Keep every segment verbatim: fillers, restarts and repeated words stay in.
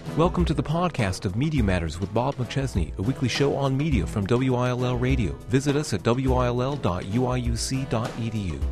Welcome to the podcast of Media Matters with Bob McChesney, a weekly show on media from W I L L Radio. Visit us at W I L L dot U I U C dot E D U.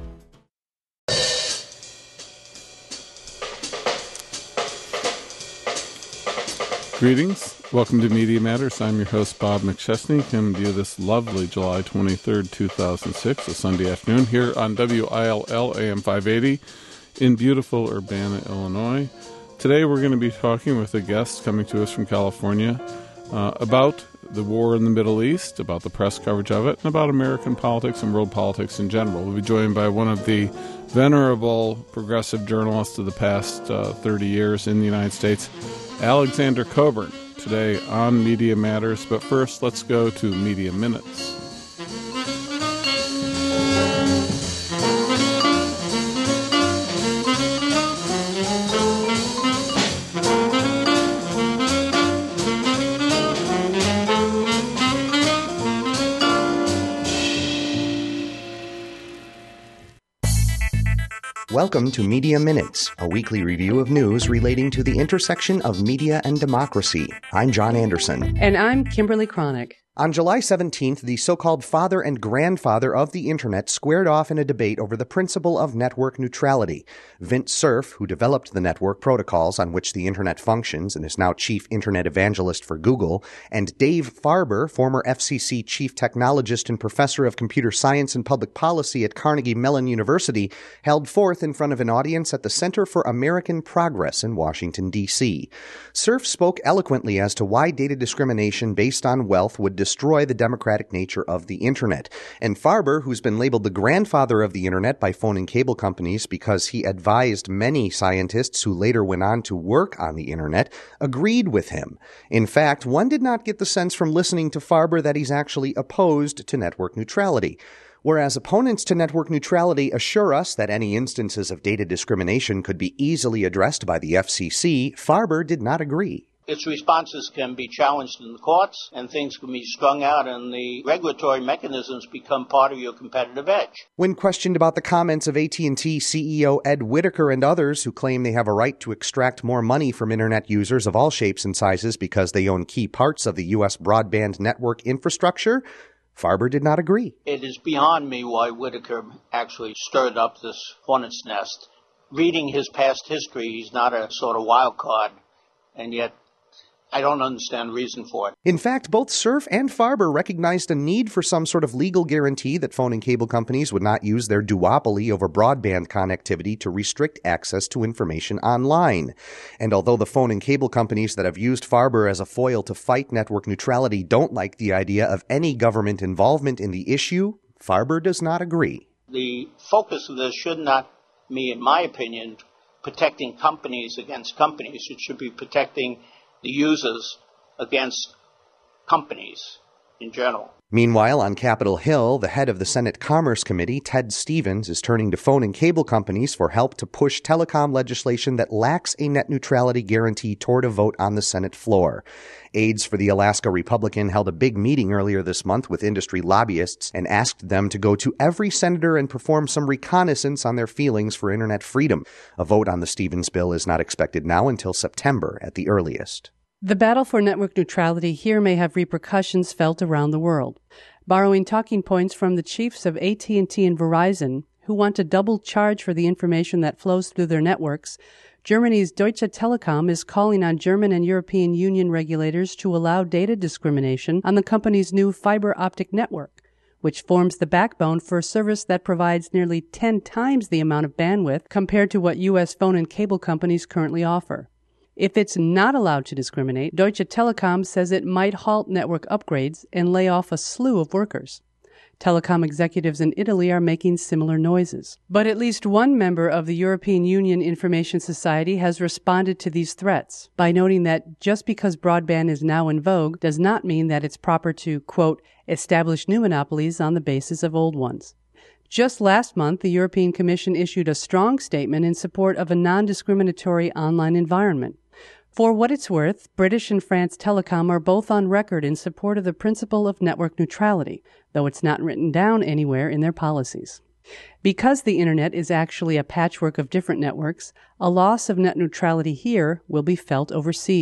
Greetings. Welcome to Media Matters. I'm your host, Bob McChesney, coming to you this lovely July twenty-third, two thousand six, a Sunday afternoon here on W I L L A M five eighty in beautiful Urbana, Illinois. Today we're going to be talking with a guest coming to us from California uh, about the war in the Middle East, about the press coverage of it, and about American politics and world politics in general. We'll be joined by one of the venerable progressive journalists of the past uh, thirty years in the United States, Alexander Cockburn, today on Media Matters. But first, let's go to Media Minutes. Welcome to Media Minutes, a weekly review of news relating to the intersection of media and democracy. I'm John Anderson. And I'm Kimberly Cronick. On July seventeenth, the so-called father and grandfather of the Internet squared off in a debate over the principle of network neutrality. Vint Cerf, who developed the network protocols on which the Internet functions and is now chief Internet evangelist for Google, and Dave Farber, former F C C chief technologist and professor of computer science and public policy at Carnegie Mellon University, held forth in front of an audience at the Center for American Progress in Washington, D C Cerf spoke eloquently as to why data discrimination based on wealth would destroy the democratic nature of the Internet. And Farber, who's been labeled the grandfather of the Internet by phone and cable companies because he advised many scientists who later went on to work on the Internet, agreed with him. In fact, one did not get the sense from listening to Farber that he's actually opposed to network neutrality. Whereas opponents to network neutrality assure us that any instances of data discrimination could be easily addressed by the F C C, Farber did not agree. Its responses can be challenged in the courts, and things can be strung out, and the regulatory mechanisms become part of your competitive edge. When questioned about the comments of A T and T C E O Ed Whittaker and others who claim they have a right to extract more money from Internet users of all shapes and sizes because they own key parts of the U S broadband network infrastructure, Farber did not agree. It is beyond me why Whittaker actually stirred up this hornet's nest. Reading his past history, he's not a sort of wild card, and yet I don't understand the reason for it. In fact, both Cerf and Farber recognized a need for some sort of legal guarantee that phone and cable companies would not use their duopoly over broadband connectivity to restrict access to information online. And although the phone and cable companies that have used Farber as a foil to fight network neutrality don't like the idea of any government involvement in the issue, Farber does not agree. The focus of this should not be, in my opinion, protecting companies against companies. It should be protecting the users against companies in general. Meanwhile, on Capitol Hill, the head of the Senate Commerce Committee, Ted Stevens, is turning to phone and cable companies for help to push telecom legislation that lacks a net neutrality guarantee toward a vote on the Senate floor. Aides for the Alaska Republican held a big meeting earlier this month with industry lobbyists and asked them to go to every senator and perform some reconnaissance on their feelings for Internet freedom. A vote on the Stevens bill is not expected now until September at the earliest. The battle for network neutrality here may have repercussions felt around the world. Borrowing talking points from the chiefs of A T and T and Verizon, who want to double charge for the information that flows through their networks, Germany's Deutsche Telekom is calling on German and European Union regulators to allow data discrimination on the company's new fiber optic network, which forms the backbone for a service that provides nearly ten times the amount of bandwidth compared to what U S phone and cable companies currently offer. If it's not allowed to discriminate, Deutsche Telekom says it might halt network upgrades and lay off a slew of workers. Telecom executives in Italy are making similar noises. But at least one member of the European Union Information Society has responded to these threats by noting that just because broadband is now in vogue does not mean that it's proper to, quote, establish new monopolies on the basis of old ones. Just last month, the European Commission issued a strong statement in support of a non-discriminatory online environment. For what it's worth, British and France Telecom are both on record in support of the principle of network neutrality, though it's not written down anywhere in their policies. Because the Internet is actually a patchwork of different networks, a loss of net neutrality here will be felt overseas.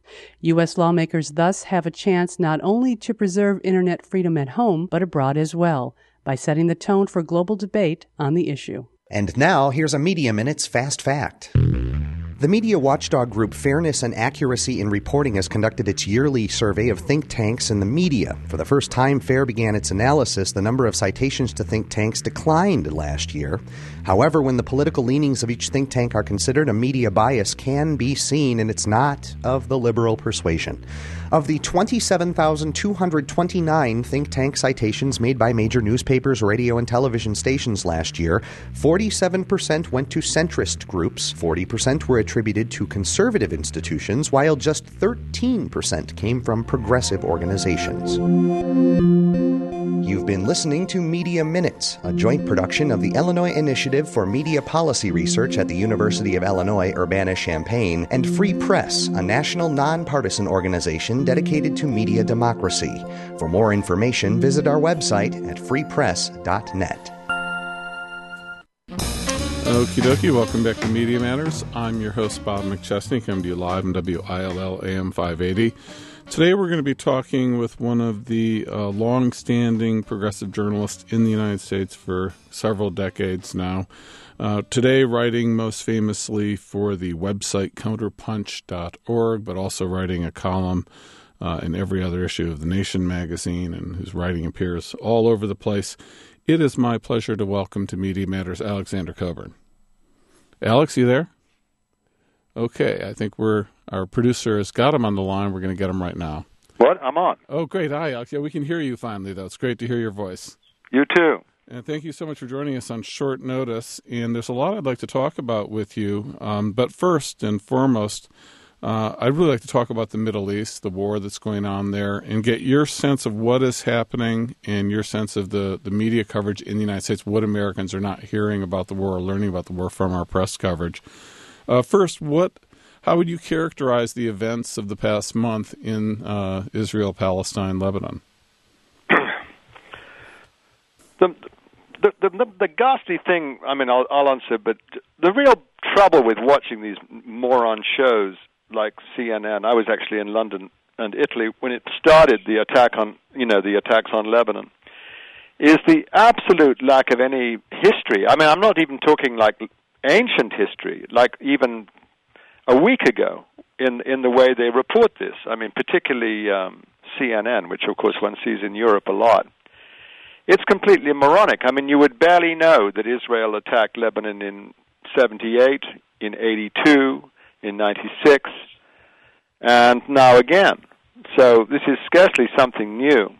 U S lawmakers thus have a chance not only to preserve Internet freedom at home, but abroad as well, by setting the tone for global debate on the issue. And now, here's a Media Minute's Fast Fact. The media watchdog group Fairness and Accuracy in Reporting has conducted its yearly survey of think tanks in the media. For the first time FAIR began its analysis, the number of citations to think tanks declined last year. However, when the political leanings of each think tank are considered, a media bias can be seen, and it's not of the liberal persuasion. Of the twenty-seven thousand two hundred twenty-nine think tank citations made by major newspapers, radio, and television stations last year, forty-seven percent went to centrist groups, forty percent were attributed to conservative institutions, while just thirteen percent came from progressive organizations. You've been listening to Media Minutes, a joint production of the Illinois Initiative for Media Policy Research at the University of Illinois Urbana-Champaign and Free Press, a national nonpartisan organization dedicated to media democracy. For more information, visit our website at free press dot net. Okie dokie, welcome back to Media Matters. I'm your host, Bob McChesney, coming to you live on W I L L A M five eighty. Today we're going to be talking with one of the uh, long-standing progressive journalists in the United States for several decades now. Uh, today writing most famously for the website counterpunch dot org, but also writing a column uh, in every other issue of The Nation magazine, and whose writing appears all over the place. It is my pleasure to welcome to Media Matters Alexander Coburn. Alex, you there? Okay, I think we're our producer has got him on the line. We're going to get him right now. What? I'm on. Oh, great. Hi, Alex. Yeah, we can hear you finally, though. It's great to hear your voice. You too. And thank you so much for joining us on short notice. And there's a lot I'd like to talk about with you. Um, but first and foremost, uh, I'd really like to talk about the Middle East, the war that's going on there, and get your sense of what is happening and your sense of the, the media coverage in the United States, what Americans are not hearing about the war or learning about the war from our press coverage. Uh, first, what... How would you characterize the events of the past month in uh, Israel, Palestine, Lebanon? the, the, the, the ghastly thing, I mean, I'll, I'll answer, but the real trouble with watching these moron shows like C N N, I was actually in London and Italy when it started the attack on, you know, the attacks on Lebanon, is the absolute lack of any history. I mean, I'm not even talking like ancient history, like even a week ago, in in the way they report this. I mean, particularly um, C N N, which of course one sees in Europe a lot. It's completely moronic. I mean, you would barely know that Israel attacked Lebanon in seventy-eight, in eighty-two, in ninety-six, and now again. So this is scarcely something new.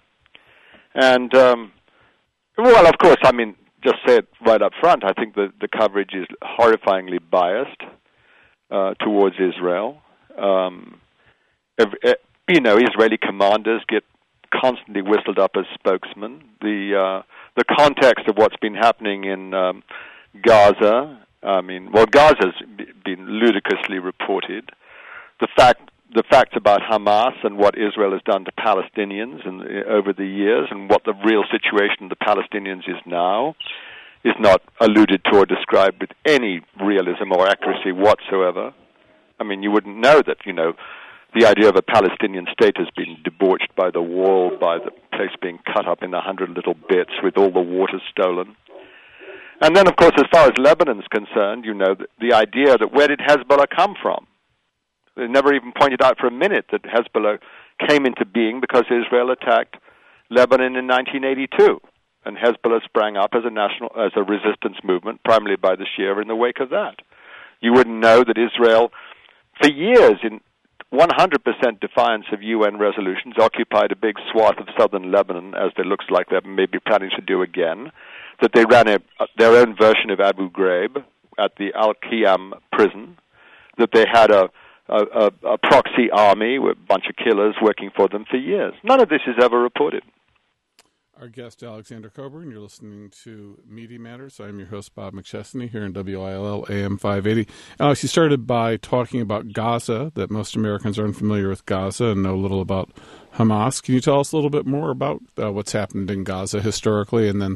And, um, well, of course, I mean, just say it right up front, I think the, the coverage is horrifyingly biased Uh, towards Israel. Um, every, uh, you know, Israeli commanders get constantly whistled up as spokesmen. The uh, the context of what's been happening in um, Gaza, I mean, well, Gaza's b- been ludicrously reported. The fact, the facts about Hamas and what Israel has done to Palestinians and, uh, over the years, and what the real situation of the Palestinians is now, is not alluded to or described with any realism or accuracy whatsoever. I mean, you wouldn't know that, you know, the idea of a Palestinian state has been debauched by the wall, by the place being cut up in a hundred little bits with all the water stolen. And then, of course, as far as Lebanon's concerned, you know, the, the idea that where did Hezbollah come from? They never even pointed out for a minute that Hezbollah came into being because Israel attacked Lebanon in nineteen eighty-two. And Hezbollah sprang up as a national, as a resistance movement, primarily by the Shia in the wake of that. You wouldn't know that Israel, for years, in one hundred percent defiance of U N resolutions, occupied a big swath of southern Lebanon, as it looks like they may be planning to do again, that they ran a, their own version of Abu Ghraib at the Al-Qiyam prison, that they had a, a, a, a proxy army with a bunch of killers working for them for years. None of this is ever reported. Our guest, Alexander Coburn. You're listening to Media Matters. I'm your host, Bob McChesney, here in W I L L A M five eighty. Alex, you started by talking about Gaza, that most Americans are unfamiliar with Gaza and know little about Hamas. Can you tell us a little bit more about uh, what's happened in Gaza historically, and then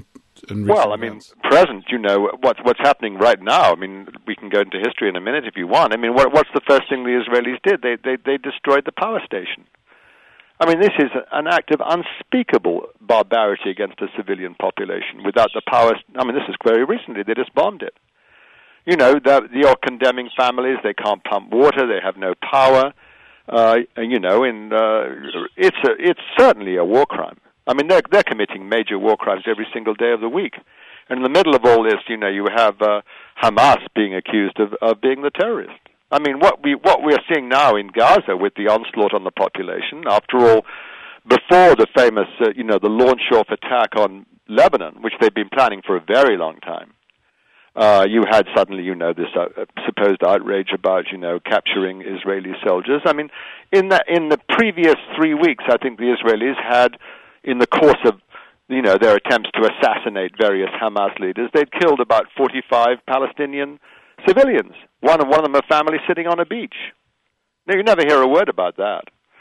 in recent Well, I mean, events? present, you know, what's, what's happening right now. I mean, we can go into history in a minute if you want. I mean, what, what's the first thing the Israelis did? They, they, they destroyed the power station. I mean, this is an act of unspeakable barbarity against a civilian population without the power. I mean, this is very recently. They just bombed it. You know, you're condemning families. They can't pump water. They have no power. Uh, you know, in, uh, it's, a, it's certainly a war crime. I mean, they're, they're committing major war crimes every single day of the week. And in the middle of all this, you know, you have uh, Hamas being accused of, of being the terrorist. I mean, what we what we're seeing now in Gaza with the onslaught on the population, after all, before the famous, uh, you know, the launch-off attack on Lebanon, which they've been planning for a very long time, uh, you had suddenly, you know, this uh, supposed outrage about, you know, capturing Israeli soldiers. I mean, in the, in the previous three weeks, I think the Israelis had, in the course of, you know, their attempts to assassinate various Hamas leaders, they'd killed about forty-five Palestinian civilians. One of, one of them a family sitting on a beach. Now, you never hear a word about that.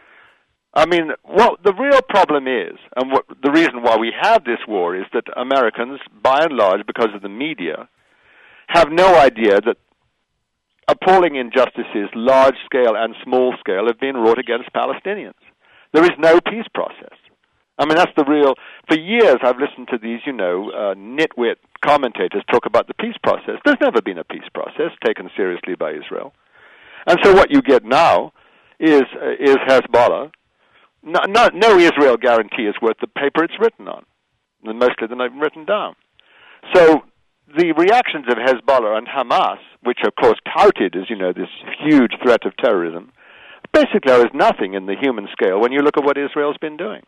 I mean, what the real problem is, and what, the reason why we have this war is that Americans, by and large, because of the media, have no idea that appalling injustices, large-scale and small-scale, have been wrought against Palestinians. There is no peace process. I mean, that's the real... For years, I've listened to these, you know, uh, nitwit commentators talk about the peace process. There's never been a peace process taken seriously by Israel. And so what you get now is uh, is Hezbollah. No, no, no Israel guarantee is worth the paper it's written on. And mostly they're not even written down. So the reactions of Hezbollah and Hamas, which are, of course, touted as, you know, this huge threat of terrorism, basically there is nothing in the human scale when you look at what Israel's been doing.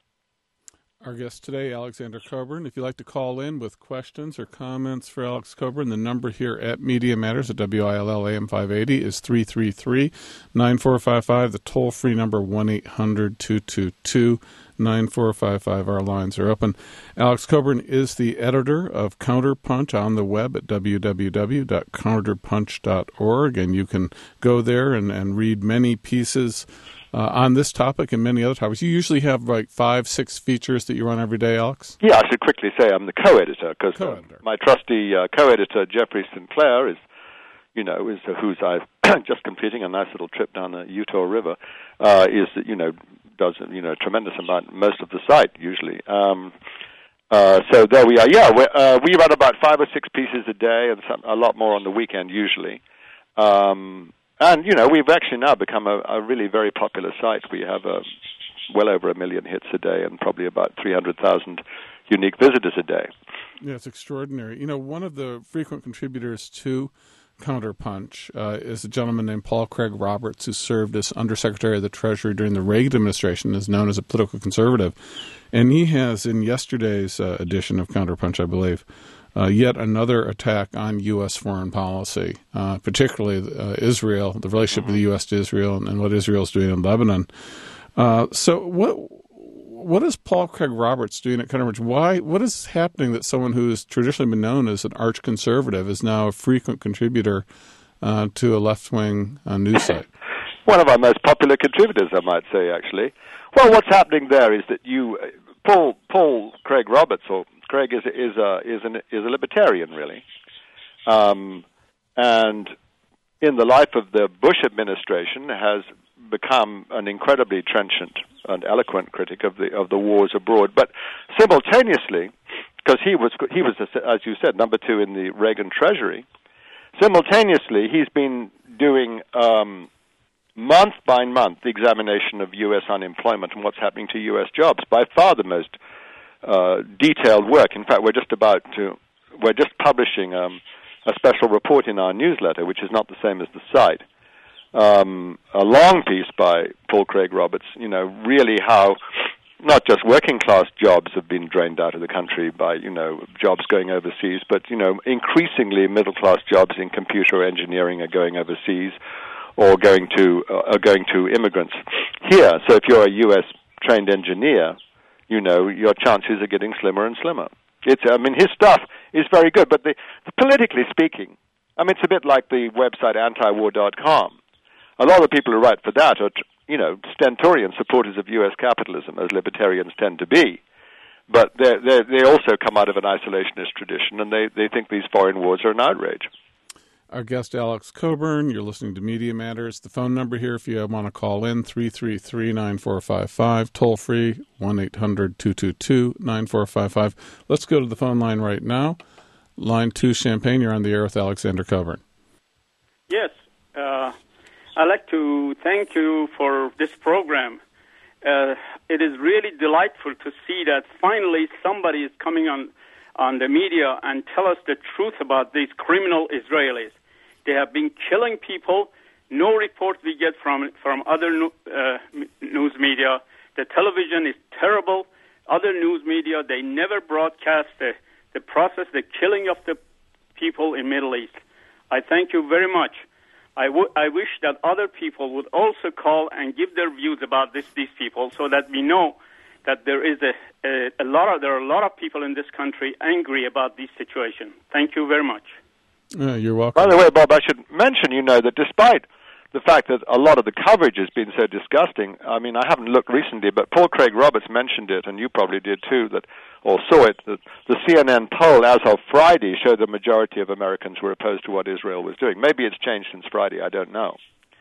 Our guest today, Alexander Coburn. If you'd like to call in with questions or comments for Alex Coburn, the number here at Media Matters at W I L L A M five eighty is three three three, nine four five five. The toll-free number one eight hundred, two two two, nine four five five. Our lines are open. Alex Coburn is the editor of Counterpunch on the web at w w w dot counterpunch dot org, and you can go there and, and read many pieces Uh, on this topic and many other topics. You usually have like five, six features that you run every day, Alex? Yeah, I should quickly say I'm the co-editor, because uh, my trusty uh, co-editor, Jeffrey Sinclair, is, you know, is uh, who's I've just completing a nice little trip down the Utah River, uh, is, you know, does, you know, a tremendous amount, most of the site, usually. Um, uh, so there we are. Yeah, uh, we run about five or six pieces a day, and some, a lot more on the weekend, usually. Um And, you know, we've actually now become a, a really very popular site. We have a, well over a million hits a day and probably about three hundred thousand unique visitors a day. Yeah, it's extraordinary. You know, one of the frequent contributors to Counterpunch uh, is a gentleman named Paul Craig Roberts, who served as Undersecretary of the Treasury during the Reagan administration, is known as a political conservative. And he has, in yesterday's uh, edition of Counterpunch, I believe, Uh, yet another attack on U S foreign policy, uh, particularly uh, Israel, the relationship mm-hmm. of the U S to Israel, and, and what Israel's doing in Lebanon. Uh, so what what is Paul Craig Roberts doing at Counterpunch? Why? What is happening that someone who has traditionally been known as an arch-conservative is now a frequent contributor uh, to a left-wing uh, news site? One of our most popular contributors, I might say, actually. Well, what's happening there is that you, Paul Paul Craig Roberts, or Craig is is a is an is a libertarian, really, um, and in the life of the Bush administration has become an incredibly trenchant and eloquent critic of the of the wars abroad. But simultaneously, because he was he was as you said number two in the Reagan Treasury, simultaneously he's been doing um, month by month the examination of U S unemployment and what's happening to U S jobs. By far the most Uh, detailed work. In fact, we're just about to, we're just publishing um, a special report in our newsletter, which is not the same as the site. Um, a long piece by Paul Craig Roberts, you know, really how not just working class jobs have been drained out of the country by, you know, jobs going overseas, but, you know, increasingly middle class jobs in computer engineering are going overseas or going to, uh, are going to immigrants here. So if you're a U S trained engineer, you know, your chances are getting slimmer and slimmer. It's, I mean, his stuff is very good, but the, the, politically speaking, I mean, it's a bit like the website anti war dot com. A lot of the people who write for that are, you know, stentorian supporters of U S capitalism, as libertarians tend to be. But they they they also come out of an isolationist tradition, and they, they think these foreign wars are an outrage. Our guest, Alex Coburn. You're listening to Media Matters. The phone number here, if you want to call in, three three three, nine four five five. Toll free, one eight hundred, two two two, nine four five five. Let's go to the phone line right now. Line two, Champaign. You're on the air with Alexander Coburn. Yes. Uh, I'd like to thank you for this program. Uh, it is really delightful to see that finally somebody is coming on on the media and tell us the truth about these criminal Israelis. They have been killing people. No report we get from from other uh, news media. The television is terrible. Other news media, they never broadcast the, the process, the killing of the people in Middle East. I thank you very much. I, w- I wish that other people would also call and give their views about this, these people so that we know that there is a, a, a lot of, there are a lot of people in this country angry about this situation. Thank you very much. Uh, you're welcome. By the way, Bob, I should mention, you know, that despite the fact that a lot of the coverage has been so disgusting, I mean, I haven't looked recently, but Paul Craig Roberts mentioned it, and you probably did too, that or saw it, that the C N N poll as of Friday showed the majority of Americans were opposed to what Israel was doing. Maybe it's changed since Friday, I don't know.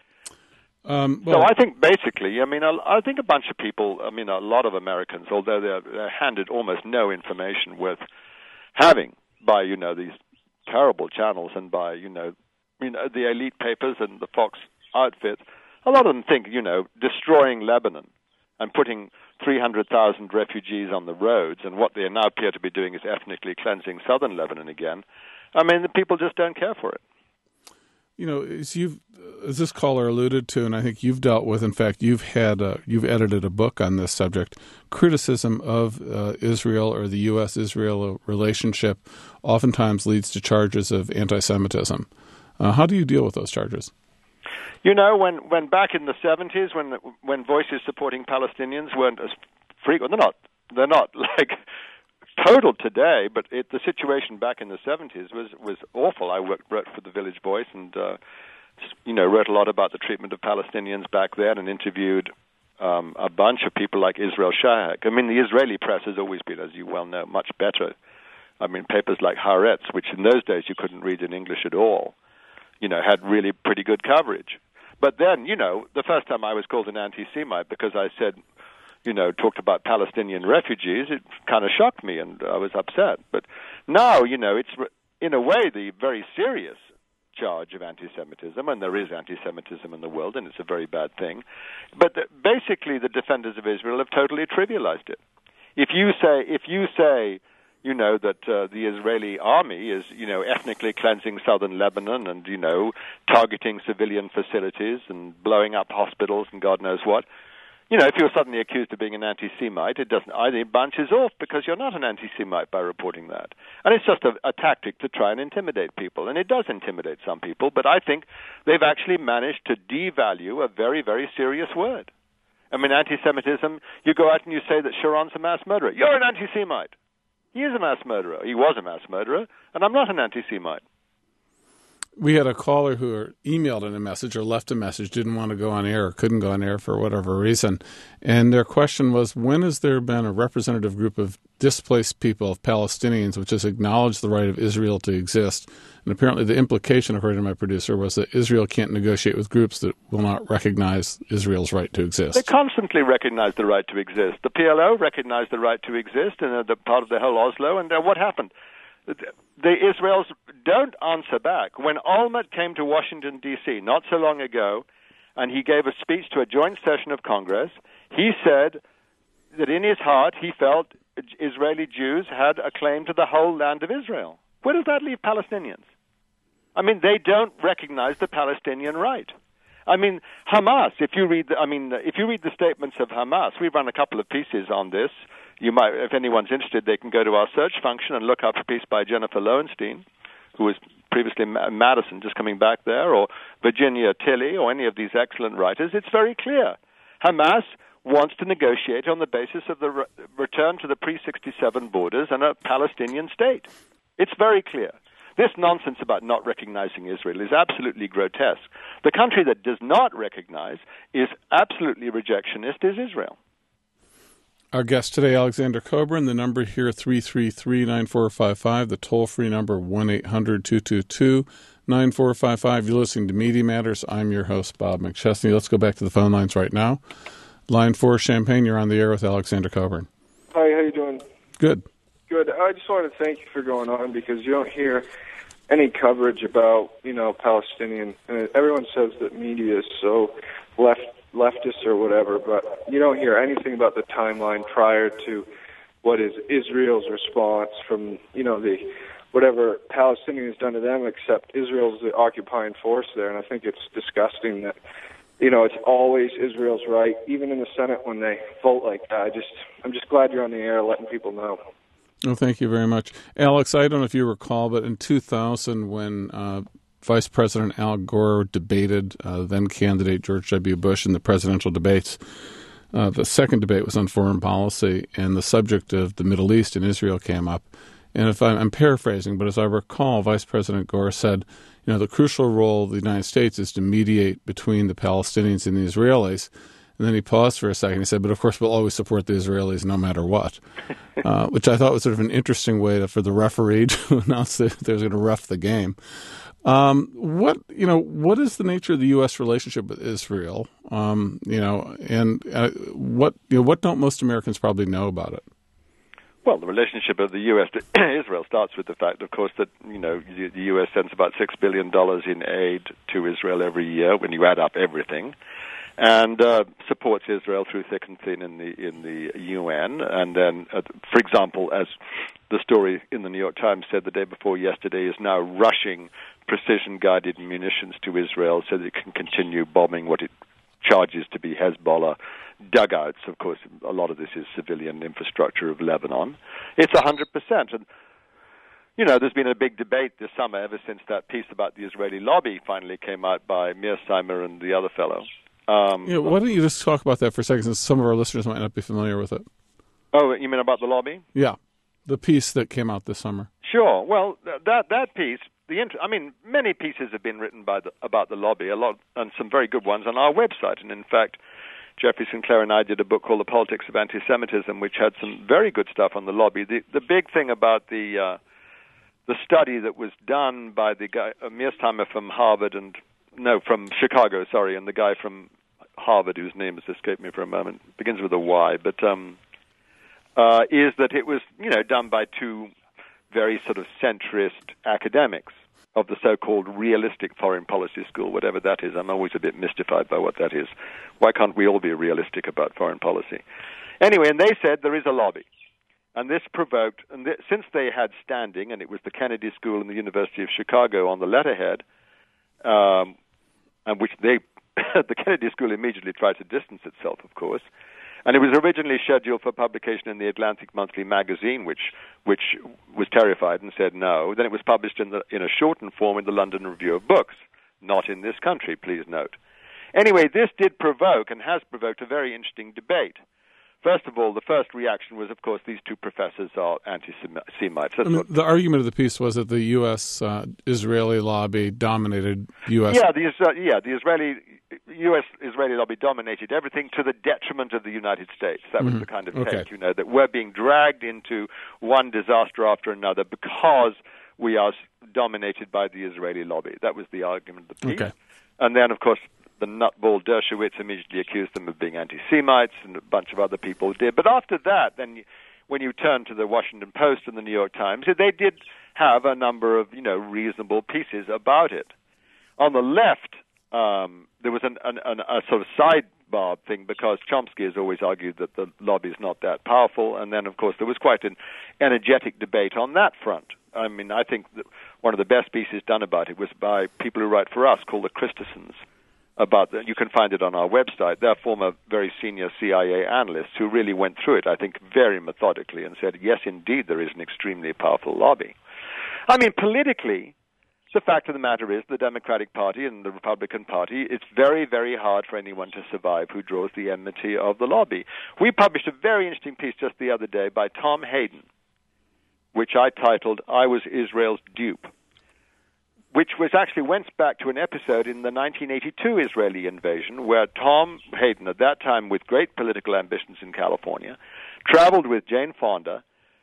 Um, well, so I think basically, I mean, I, I think a bunch of people, I mean, a lot of Americans, although they're, they're handed almost no information worth having by, you know, these terrible channels and by, you know, you know, the elite papers and the Fox outfits, a lot of them think, you know, destroying Lebanon and putting three hundred thousand refugees on the roads, and what they now appear to be doing is ethnically cleansing southern Lebanon again. I mean, the people just don't care for it. You know, as you've, as this caller alluded to, and I think you've dealt with, in fact, you've had, a, you've edited a book on this subject. Criticism of uh, Israel or the U S Israel relationship oftentimes leads to charges of anti-Semitism. Uh, how do you deal with those charges? You know, when, when back in the seventies, when when voices supporting Palestinians weren't as frequent, they're not they're not like total today, but it, the situation back in the seventies was, was awful. I worked, wrote for the Village Voice and, uh, you know, wrote a lot about the treatment of Palestinians back then and interviewed um, a bunch of people like Israel Shahak. I mean, the Israeli press has always been, as you well know, much better. I mean, papers like Haaretz, which in those days you couldn't read in English at all, you know, had really pretty good coverage. But then, you know, the first time I was called an anti-Semite because I said, you know, talked about Palestinian refugees, it kind of shocked me and I was upset. But now, you know, it's in a way the very serious charge of anti-Semitism, and there is anti-Semitism in the world, and it's a very bad thing. But the, basically the defenders of Israel have totally trivialized it. If you say, if you say, you know, that uh, the Israeli army is, you know, ethnically cleansing southern Lebanon and, you know, targeting civilian facilities and blowing up hospitals and God knows what, you know, if you're suddenly accused of being an anti-Semite, it doesn't, I think, bunches off because you're not an anti-Semite by reporting that. And it's just a, a tactic to try and intimidate people. And it does intimidate some people, but I think they've actually managed to devalue a very, very serious word. I mean, anti-Semitism, you go out and you say that Sharon's a mass murderer. You're an anti-Semite. He is a mass murderer. He was a mass murderer, and I'm not an anti-Semite. We had a caller who emailed in a message or left a message, didn't want to go on air or couldn't go on air for whatever reason. And their question was, when has there been a representative group of displaced people, of Palestinians, which has acknowledged the right of Israel to exist? And apparently the implication, according to my producer, was that Israel can't negotiate with groups that will not recognize Israel's right to exist. They constantly recognize the right to exist. The P L O recognized the right to exist in uh, the part of the whole Oslo, and uh, what happened? The Israelis don't answer back. When Olmert came to Washington, D C not so long ago, and he gave a speech to a joint session of Congress, he said that in his heart he felt Israeli Jews had a claim to the whole land of Israel. Where does that leave Palestinians? I mean, they don't recognize the Palestinian right. I mean, Hamas, if you read the, I mean, if you read the statements of Hamas, we've run a couple of pieces on this. You might, if anyone's interested, they can go to our search function and look up a piece by Jennifer Lowenstein, who was previously in Madison, just coming back there, or Virginia Tilley, or any of these excellent writers. It's very clear. Hamas wants to negotiate on the basis of the re- return to the pre sixty-seven borders and a Palestinian state. It's very clear. This nonsense about not recognizing Israel is absolutely grotesque. The country that does not recognize is absolutely rejectionist is Israel. Our guest today, Alexander Coburn. The number here, three three three, nine four five five. The toll-free number, one eight hundred, two two two, nine four five five. You're listening to Media Matters. I'm your host, Bob McChesney. Let's go back to the phone lines right now. Line four, Champaign, you're on the air with Alexander Coburn. Hi, how you doing? Good. Good. I just wanted to thank you for going on because you don't hear any coverage about, you know, Palestinian. And everyone says that media is so left leftist or whatever, but you don't hear anything about the timeline prior to what is Israel's response from, you know, the whatever Palestinians has done to them, except Israel's the occupying force there. And I think it's disgusting that, you know, it's always Israel's right, even in the Senate when they vote like that. I just, I'm just glad you're on the air letting people know. Well, thank you very much. Alex, I don't know if you recall, but in two thousand when uh, Vice President Al Gore debated uh, then-candidate George W. Bush in the presidential debates. Uh, the second debate was on foreign policy, and the subject of the Middle East and Israel came up. And if I'm, I'm paraphrasing, but as I recall, Vice President Gore said, you know, the crucial role of the United States is to mediate between the Palestinians and the Israelis. And then he paused for a second. He said, but of course we'll always support the Israelis no matter what, uh, which I thought was sort of an interesting way to, for the referee to announce that they're going to ref the game. Um, what, you know, what is the nature of the U S relationship with Israel? Um, you know, and uh, what, you know, what don't most Americans probably know about it? Well, the relationship of the U S to Israel starts with the fact, of course, that, you know, the U S sends about six billion dollars in aid to Israel every year when you add up everything, and uh, supports Israel through thick and thin in the in the U N. And then, uh, for example, as the story in the New York Times said the day before yesterday, is now rushing precision-guided munitions to Israel so that it can continue bombing what it charges to be Hezbollah dugouts. Of course, a lot of this is civilian infrastructure of Lebanon. It's one hundred percent. And, you know, there's been a big debate this summer ever since that piece about the Israeli lobby finally came out by Mearsheimer and the other fellow. Um, yeah, why don't you just talk about that for a second, since some of our listeners might not be familiar with it. Oh, you mean about the lobby? Yeah, the piece that came out this summer. Sure. Well, th- that that piece, the int- I mean, many pieces have been written by the, about the lobby, a lot, and some very good ones on our website. And in fact, Jeffrey Sinclair and I did a book called The Politics of Anti-Semitism, which had some very good stuff on the lobby. The the big thing about the uh, the study that was done by the guy uh, Mearsheimer from Harvard and no from Chicago, sorry, and the guy from Harvard whose name has escaped me for a moment, begins with a Y, but um, uh, is that it was, you know, done by two very sort of centrist academics of the so-called realistic foreign policy school, whatever that is. I'm always a bit mystified by what that is. Why can't we all be realistic about foreign policy? Anyway, and they said there is a lobby. And this provoked, and th- since they had standing, and it was the Kennedy School and the University of Chicago on the letterhead, um, and which they, the Kennedy School immediately tried to distance itself, of course. And it was originally scheduled for publication in the Atlantic Monthly magazine, which which was terrified and said no. Then it was published in, the, in a shortened form in the London Review of Books. Not in this country, please note. Anyway, this did provoke and has provoked a very interesting debate. First of all, the first reaction was, of course, these two professors are anti-Semites. I mean, the argument of the piece was that the U S uh, Israeli lobby dominated U S Yeah, the uh, yeah the Israeli U S Israeli lobby dominated everything to the detriment of the United States. That was mm-hmm. the kind of take, okay. you know, that we're being dragged into one disaster after another because we are dominated by the Israeli lobby. That was the argument of the piece. Okay. And then, of course, the nutball Dershowitz immediately accused them of being anti-Semites, and a bunch of other people did. But after that, then, when you turn to the Washington Post and the New York Times, they did have a number of, you know, reasonable pieces about it. On the left, um, there was an, an, an, a sort of sidebar thing because Chomsky has always argued that the lobby is not that powerful, and then, of course, there was quite an energetic debate on that front. I mean, I think that one of the best pieces done about it was by people who write for us called the Christensens. About that, you can find it on our website. They're former very senior C I A analysts who really went through it, I think, very methodically and said, yes, indeed, there is an extremely powerful lobby. I mean, politically, the fact of the matter is the Democratic Party and the Republican Party, it's very, very hard for anyone to survive who draws the enmity of the lobby. We published a very interesting piece just the other day by Tom Hayden, which I titled, I Was Israel's Dupe, which was actually went back to an episode in the nineteen eighty-two Israeli invasion where Tom Hayden, at that time with great political ambitions in California, traveled with Jane Fonda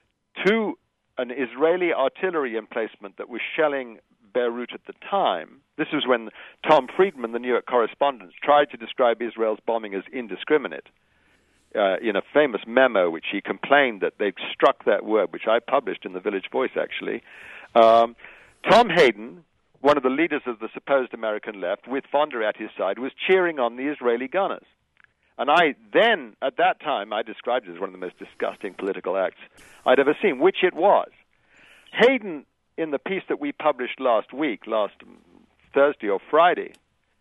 to an Israeli artillery emplacement that was shelling Beirut at the time. This was when Tom Friedman, the New York correspondent, tried to describe Israel's bombing as indiscriminate. Uh, in a famous memo, which he complained that they'd struck that word, which I published in the Village Voice, actually. Um, Tom Hayden, one of the leaders of the supposed American left, with Fonda at his side, was cheering on the Israeli gunners. And I then, at that time, I described it as one of the most disgusting political acts I'd ever seen, which it was. Hayden, in the piece that we published last week, last Thursday or Friday,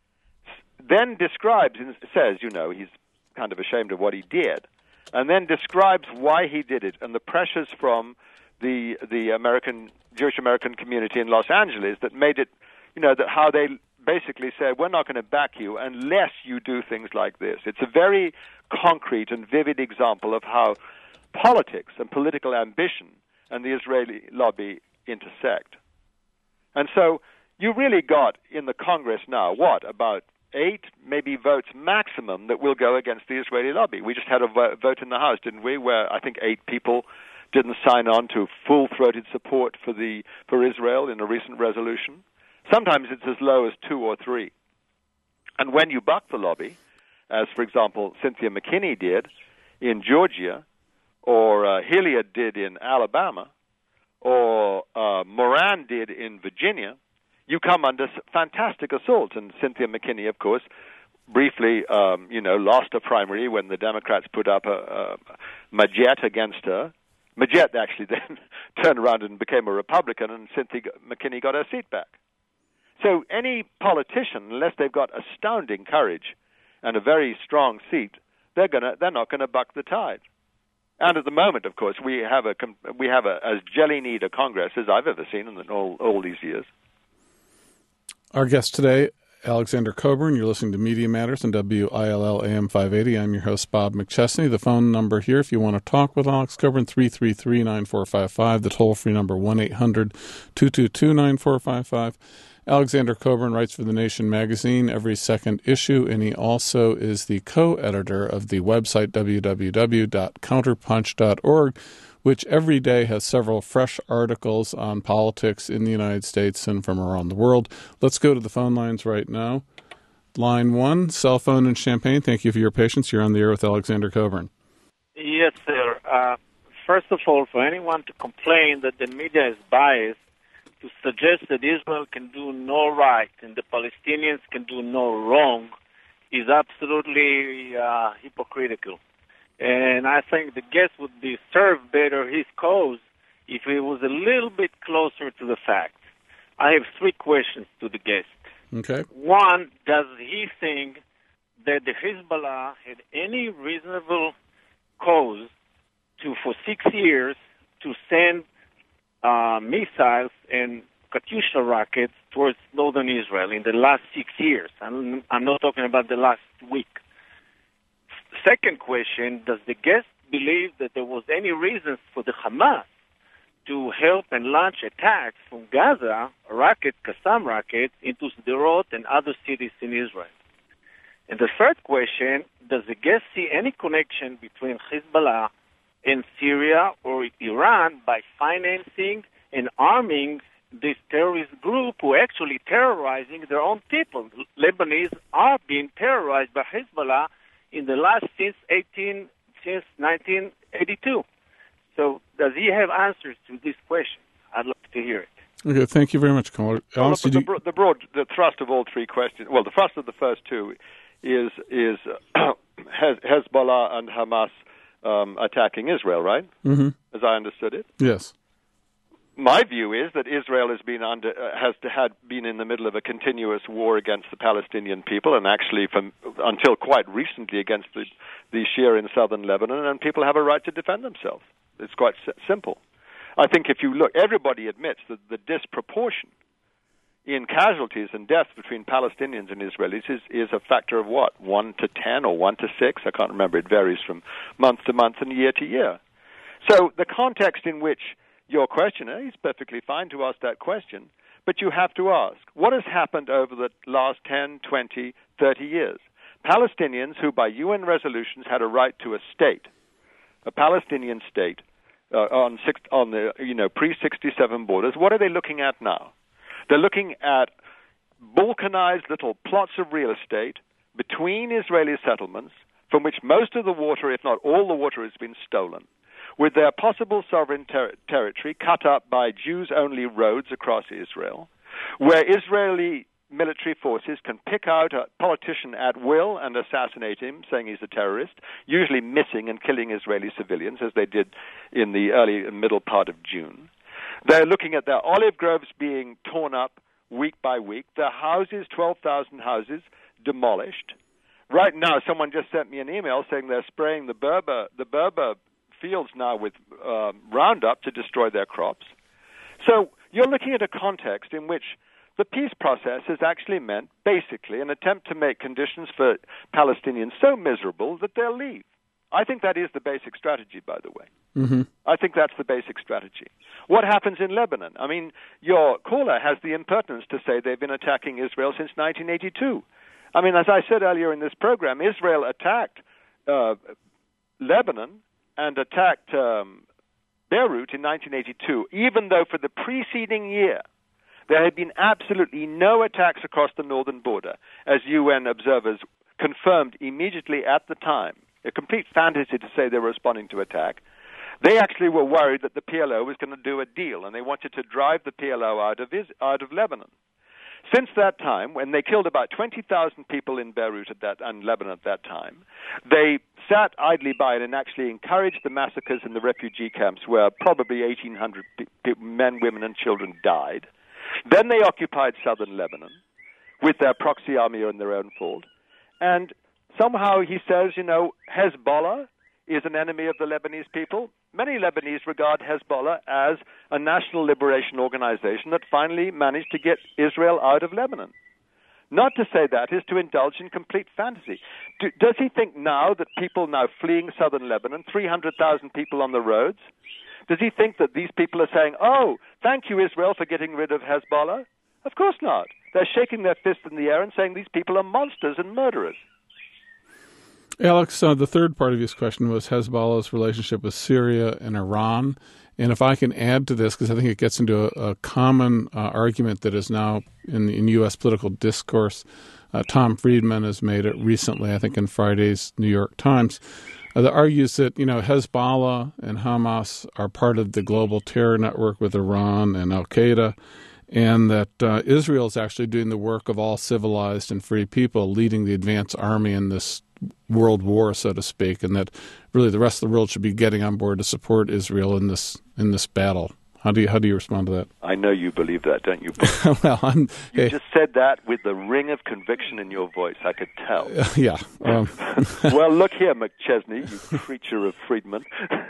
then describes and says, you know, he's kind of ashamed of what he did, and then describes why he did it and the pressures from the the American Jewish American community in Los Angeles that made it, you know, that how they basically said, we're not going to back you unless you do things like this. It's a very concrete and vivid example of how politics and political ambition and the Israeli lobby intersect. And so you really got in the Congress now, what, about eight, maybe votes maximum that will go against the Israeli lobby. We just had a vote in the House, didn't we, where I think eight people didn't sign on to full-throated support for the for Israel in a recent resolution. Sometimes it's as low as two or three. And when you buck the lobby, as, for example, Cynthia McKinney did in Georgia, or uh, Hilliard did in Alabama, or uh, Moran did in Virginia, you come under fantastic assault. And Cynthia McKinney, of course, briefly, um, you know, lost a primary when the Democrats put up a, a Majette against her. Majette actually then turned around and became a Republican, and Cynthia McKinney got her seat back. So any politician, unless they've got astounding courage and a very strong seat, they're gonna they're not going to buck the tide. And at the moment, of course, we have a we have a, as jelly-kneed a Congress as I've ever seen in the, all all these years. Our guest today, Alexander Cockburn. You're listening to Media Matters on W I L L A M five eighty. I'm your host, Bob McChesney. The phone number here, if you want to talk with Alex Cockburn, three three three, nine four five five. The toll-free number, one eight hundred, two two two, nine four five five. Alexander Cockburn writes for The Nation magazine every second issue, and he also is the co-editor of the website w w w dot counterpunch dot org, which every day has several fresh articles on politics in the United States and from around the world. Let's go to the phone lines right now. Line one, cell phone in Champaign. Thank you for your patience. You're on the air with Alexander Cockburn. Yes, sir. Uh, first of all, for anyone to complain that the media is biased, to suggest that Israel can do no right and the Palestinians can do no wrong is absolutely uh, hypocritical. And I think the guest would be served better his cause if he was a little bit closer to the facts. I have three questions to the guest. Okay. One, does he think that the Hezbollah had any reasonable cause to, for six years, to send uh, missiles and Katyusha rockets towards northern Israel in the last six years? I'm, I'm not talking about the last week. Second question, does the guest believe that there was any reason for the Hamas to help and launch attacks from Gaza, rocket, Qassam rockets, into Sderot and other cities in Israel? And the third question, does the guest see any connection between Hezbollah and Syria or Iran by financing and arming this terrorist group who are actually terrorizing their own people? Lebanese are being terrorized by Hezbollah in the last since eighteen since nineteen eighty-two. So, does he have answers to this question? I'd love to hear it. Okay, thank you very much, caller. Well, Alex, the, you... the, the broad, the thrust of all three questions. Well, the thrust of the first two is is uh, Hezbollah and Hamas um, attacking Israel, right? Mm-hmm. As I understood it. Yes. My view is that Israel has been under uh, has had been in the middle of a continuous war against the Palestinian people, and actually, from until quite recently, against the the Shia in southern Lebanon, and people have a right to defend themselves. It's quite s- simple. I think if you look, everybody admits that the disproportion in casualties and deaths between Palestinians and Israelis is, is a factor of what, one to ten or one to six? I can't remember. It varies from month to month and year to year. So the context in which your questioner, he's perfectly fine to ask that question, but you have to ask, what has happened over the last ten, twenty, thirty years? Palestinians who by U N resolutions had a right to a state, a Palestinian state uh, on six, on the you know pre sixty-seven borders, what are they looking at now? They're looking at balkanized little plots of real estate between Israeli settlements, from which most of the water, if not all the water, has been stolen, with their possible sovereign ter- territory cut up by Jews-only roads across Israel, where Israeli military forces can pick out a politician at will and assassinate him, saying he's a terrorist, usually missing and killing Israeli civilians, as they did in the early and middle part of June. They're looking at their olive groves being torn up week by week, their houses, twelve thousand houses, demolished. Right now, someone just sent me an email saying they're spraying the Berber, the Berber fields now with uh, Roundup to destroy their crops. So you're looking at a context in which the peace process has actually meant, basically, an attempt to make conditions for Palestinians so miserable that they'll leave. I think that is the basic strategy, by the way. Mm-hmm. I think that's the basic strategy. What happens in Lebanon? I mean, your caller has the impertinence to say they've been attacking Israel since nineteen eighty-two. I mean, as I said earlier in this program, Israel attacked uh, Lebanon and attacked um, Beirut in nineteen eighty-two, even though for the preceding year there had been absolutely no attacks across the northern border, as U N observers confirmed immediately at the time. A complete fantasy to say they were responding to attack. They actually were worried that the P L O was going to do a deal, and they wanted to drive the P L O out of, out of Lebanon. Since that time, when they killed about twenty thousand people in Beirut at that, and Lebanon at that time, they sat idly by and actually encouraged the massacres in the refugee camps where probably eighteen hundred pe- men, women, and children died. Then they occupied southern Lebanon with their proxy army on their own fault. And somehow he says, you know, Hezbollah is an enemy of the Lebanese people. Many Lebanese regard Hezbollah as a national liberation organization that finally managed to get Israel out of Lebanon. Not to say that is to indulge in complete fantasy. Do, does he think now that people now fleeing southern Lebanon, three hundred thousand people on the roads, does he think that these people are saying, oh, thank you, Israel, for getting rid of Hezbollah? Of course not. They're shaking their fist in the air and saying these people are monsters and murderers. Alex, uh, the third part of his question was Hezbollah's relationship with Syria and Iran. And if I can add to this, because I think it gets into a, a common uh, argument that is now in, in U S political discourse. Uh, Tom Friedman has made it recently, I think in Friday's New York Times, uh, that argues that, you know, Hezbollah and Hamas are part of the global terror network with Iran and Al-Qaeda, and that uh, Israel is actually doing the work of all civilized and free people, leading the advance army in this world war, so to speak, and that really the rest of the world should be getting on board to support Israel in this in this battle. How do you how do you respond to that? I know you believe that, don't you? well, I'm, you hey, just said that with the ring of conviction in your voice. I could tell. Uh, yeah. Um. Well, look here, McChesney, you creature of Friedman.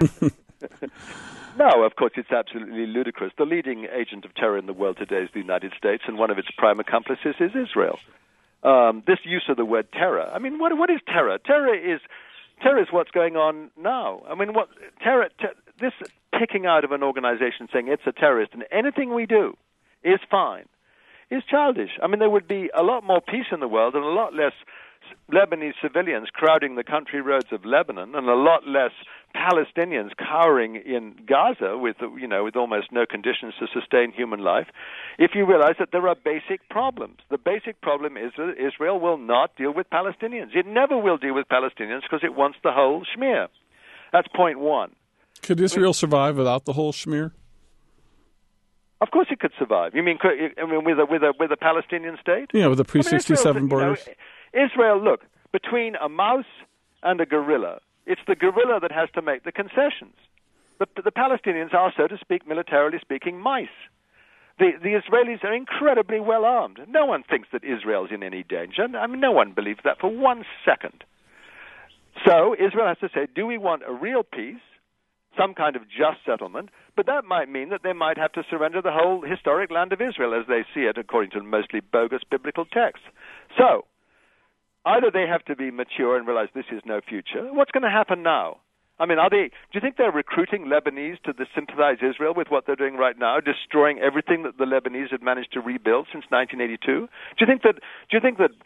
No, of course, it's absolutely ludicrous. The leading agent of terror in the world today is the United States, and one of its prime accomplices is Israel. Um, this use of the word terror. I mean, what what is terror? Terror is terror is what's going on now. I mean, what terror? Ter, this picking out of an organization saying it's a terrorist and anything we do is fine is childish. I mean, there would be a lot more peace in the world and a lot less Lebanese civilians crowding the country roads of Lebanon, and a lot less Palestinians cowering in Gaza with, you know, with almost no conditions to sustain human life, if you realize that there are basic problems. The basic problem is that Israel will not deal with Palestinians. It never will deal with Palestinians because it wants the whole schmear. That's point one. Could Israel survive without the whole schmear? Of course it could survive. You mean, I mean with a with a with a Palestinian state? Yeah, with the pre sixty-seven I mean, borders. You know, Israel, look, between a mouse and a gorilla, it's the gorilla that has to make the concessions. The, the Palestinians are, so to speak, militarily speaking, mice. The, the Israelis are incredibly well armed. No one thinks that Israel's in any danger. I mean, no one believes that for one second. So Israel has to say, do we want a real peace, some kind of just settlement? But that might mean that they might have to surrender the whole historic land of Israel as they see it, according to mostly bogus biblical texts. So either they have to be mature and realize this is no future. What's going to happen now? I mean, are they? Do you think they're recruiting Lebanese to the sympathize Israel with what they're doing right now, destroying everything that the Lebanese had managed to rebuild since nineteen eighty-two? Do you think that? Do you think that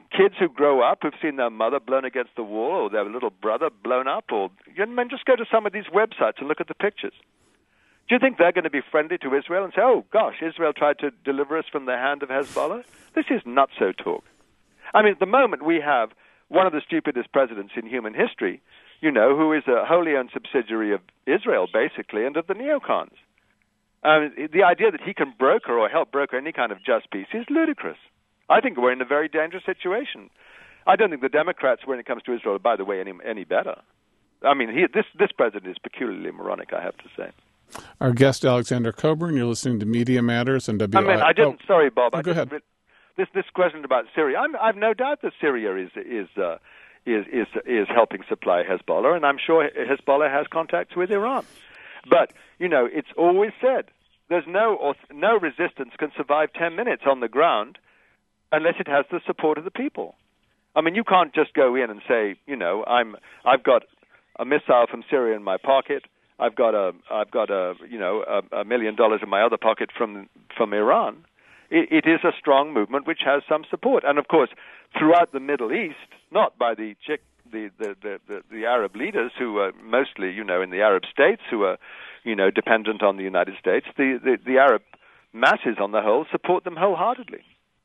kids who grow up who've seen their mother blown against the wall or their little brother blown up, or you know, just go to some of these websites and look at the pictures. Do you think they're going to be friendly to Israel and say, oh, gosh, Israel tried to deliver us from the hand of Hezbollah? This is nutso talk. I mean, at the moment we have one of the stupidest presidents in human history, you know, who is a wholly owned subsidiary of Israel, basically, and of the neocons. Um, the idea that he can broker or help broker any kind of just peace is ludicrous. I think we're in a very dangerous situation. I don't think the Democrats, when it comes to Israel, are, by the way, any, any better. I mean, he, this, this president is peculiarly moronic, I have to say. Our guest, Alexander Coburn, you're listening to Media Matters and W I. I mean, I didn't, oh, sorry, Bob. Oh, I go ahead. Re- this, this question about Syria, I'm, I've no doubt that Syria is, is, uh, is, is, is helping supply Hezbollah, and I'm sure Hezbollah has contacts with Iran. But, you know, it's always said, there's no, or, no resistance can survive ten minutes on the ground unless it has the support of the people. I mean, you can't just go in and say, you know, I'm, I've got a missile from Syria in my pocket. I've got a, I've got a, you know, a, a million dollars in my other pocket from from Iran. It, it is a strong movement which has some support, and of course, throughout the Middle East, not by the chick, the, the, the, the, the Arab leaders who are mostly, you know, in the Arab states who are, you know, dependent on the United States. The the, the Arab masses, on the whole, support them wholeheartedly.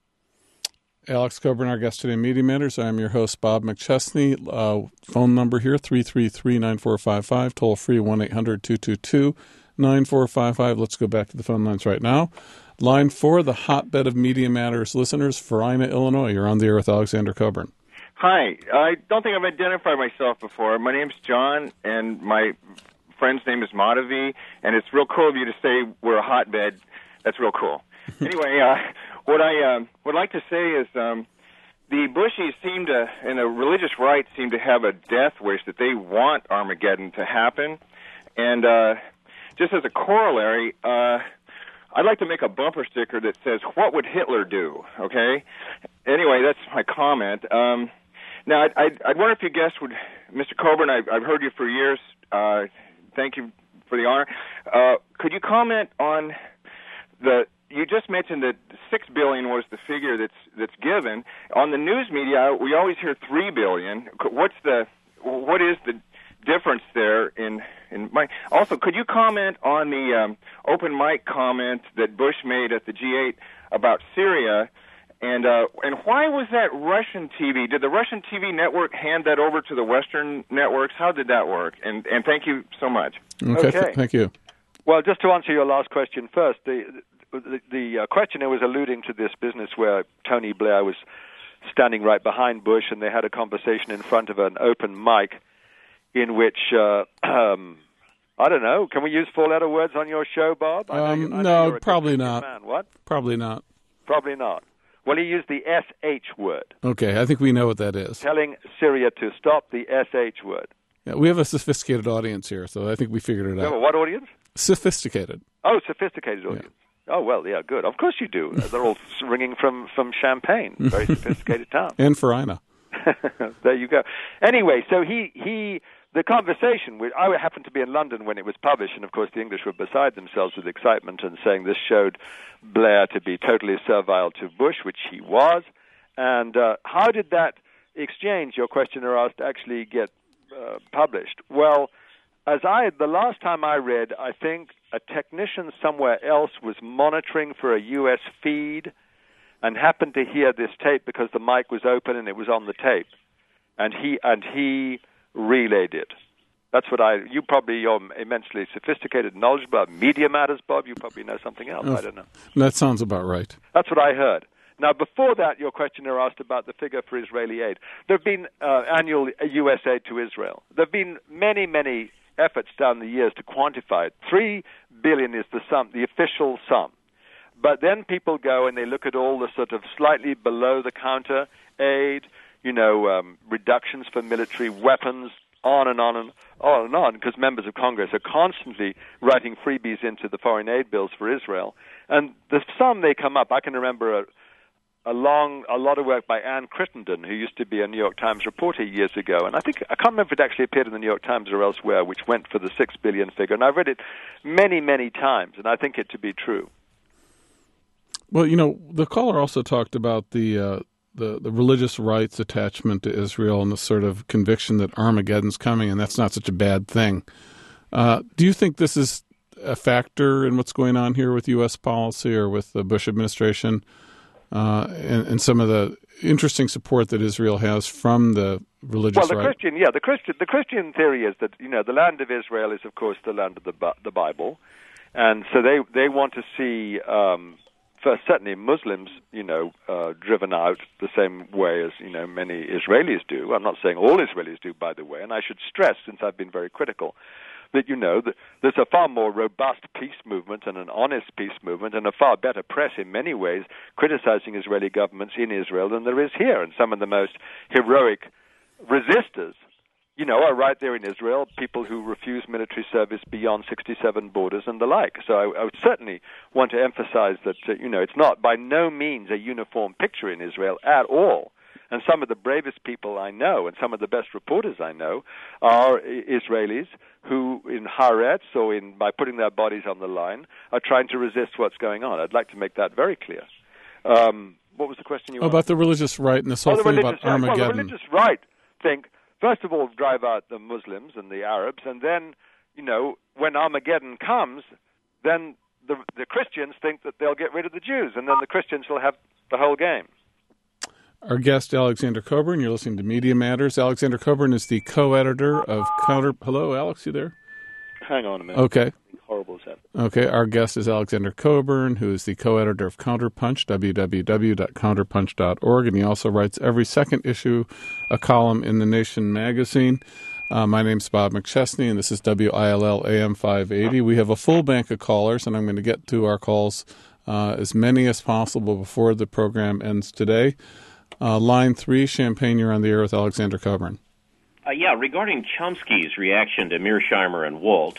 Alex Coburn, our guest today, Media Matters. I'm your host, Bob McChesney. Uh, phone number here, three three three, nine four five five. Toll free, one eight hundred, two two two, nine four five five. Let's go back to the phone lines right now. Line four, the hotbed of Media Matters listeners, Farina, Illinois. You're on the air with Alexander Coburn. Hi. I don't think I've identified myself before. My name's John, and my friend's name is Madhavi, and it's real cool of you to say we're a hotbed. That's real cool. Anyway, uh, what I um, would like to say is um, the Bushies seem to, and the religious right seem to have a death wish that they want Armageddon to happen. And uh, just as a corollary, uh, I'd like to make a bumper sticker that says, what would Hitler do? Okay? Anyway, that's my comment. Um, now, I'd, I'd, I'd wonder if you guys would, Mister Coburn, I've, I've heard you for years. Uh, thank you for the honor. Uh, could you comment on the... You just mentioned that six billion was the figure that's that's given. On the news media, we always hear three billion. What's the what is the difference there? In in my also, could you comment on the um, open mic comment that Bush made at the G eight about Syria, and uh, and why was that Russian T V? Did the Russian T V network hand that over to the Western networks? How did that work? And and thank you so much. Okay, okay. Th- thank you. Well, just to answer your last question first, the The, the uh, questioner was alluding to this business where Tony Blair was standing right behind Bush, and they had a conversation in front of an open mic in which, uh, um, I don't know, can we use four-letter words on your show, Bob? I um, you, I no, probably not. Man. What? Probably not. Probably not. Well, he used the S H word. Okay, I think we know what that is. Telling Syria to stop the S H word. Yeah, we have a sophisticated audience here, so I think we figured it out. No, what audience? Sophisticated. Oh, sophisticated audience. Yeah. Oh, well, yeah, good. Of course you do. They're all ringing from, from Champaign, very sophisticated town. And Farina. There you go. Anyway, so he, he the conversation, which I happened to be in London when it was published, and of course the English were beside themselves with excitement and saying this showed Blair to be totally servile to Bush, which he was. And uh, how did that exchange, your questioner asked, actually get uh, published? Well, as I, the last time I read, I think a technician somewhere else was monitoring for a U S feed and happened to hear this tape because the mic was open and it was on the tape. And he and he relayed it. That's what I, you probably, you're immensely sophisticated, knowledgeable about media matters, Bob. You probably know something else. Oh, I don't know. That sounds about right. That's what I heard. Now, before that, your questioner asked about the figure for Israeli aid. There have been uh, annual U S aid to Israel. There have been many, many efforts down the years to quantify it. Three billion is the sum, the official sum. But then people go and they look at all the sort of slightly below-the-counter aid, you know, um, reductions for military weapons, on and on and on and on, because members of Congress are constantly writing freebies into the foreign aid bills for Israel. And the sum they come up, I can remember a, a long, a lot of work by Ann Crittenden, who used to be a New York Times reporter years ago, and I think, I can't remember if it actually appeared in the New York Times or elsewhere, which went for the six billion figure, and I've read it many, many times, and I think it to be true. Well, you know, the caller also talked about the uh, the, the religious rights attachment to Israel and the sort of conviction that Armageddon's coming, and that's not such a bad thing. Uh, do you think this is a factor in what's going on here with U S policy or with the Bush administration uh, and, and some of the interesting support that Israel has from the religious well, the right? Christian, yeah, the Christian, the Christian theory is that, you know, the land of Israel is, of course, the land of the the Bible, and so they they want to see, um, first, certainly Muslims, you know, uh, driven out the same way as, you know, many Israelis do. I'm not saying all Israelis do, by the way, and I should stress, since I've been very critical, that, you know, that there's a far more robust peace movement and an honest peace movement and a far better press in many ways criticizing Israeli governments in Israel than there is here. And some of the most heroic resistors, you know, are right there in Israel, people who refuse military service beyond sixty-seven borders and the like. So I, I would certainly want to emphasize that, uh, you know, it's not by no means a uniform picture in Israel at all. And some of the bravest people I know and some of the best reporters I know are Israelis who, in Haaretz or in, by putting their bodies on the line, are trying to resist what's going on. I'd like to make that very clear. Um, what was the question you oh, asked? About the religious right and this whole oh, thing about right. Armageddon. Well, the religious right think, first of all, drive out the Muslims and the Arabs, and then, you know, when Armageddon comes, then the, the Christians think that they'll get rid of the Jews, and then the Christians will have the whole game. Our guest, Alexander Cockburn. You're listening to Media Matters. Alexander Cockburn is the co-editor of Counter... Hello, Alex, you there? Hang on a minute. Okay. Horrible as that. Okay, our guest is Alexander Cockburn, who is the co-editor of Counterpunch, w w w dot counterpunch dot org, and he also writes every second issue a column in The Nation magazine. Uh, my name's Bob McChesney, and this is W I L L A M five eighty. We have a full bank of callers, and I'm going to get to our calls uh, as many as possible before the program ends today. Uh, line three, Champaign, you're on the air with Alexander Cockburn. Uh, yeah, regarding Chomsky's reaction to Mearsheimer and Walt,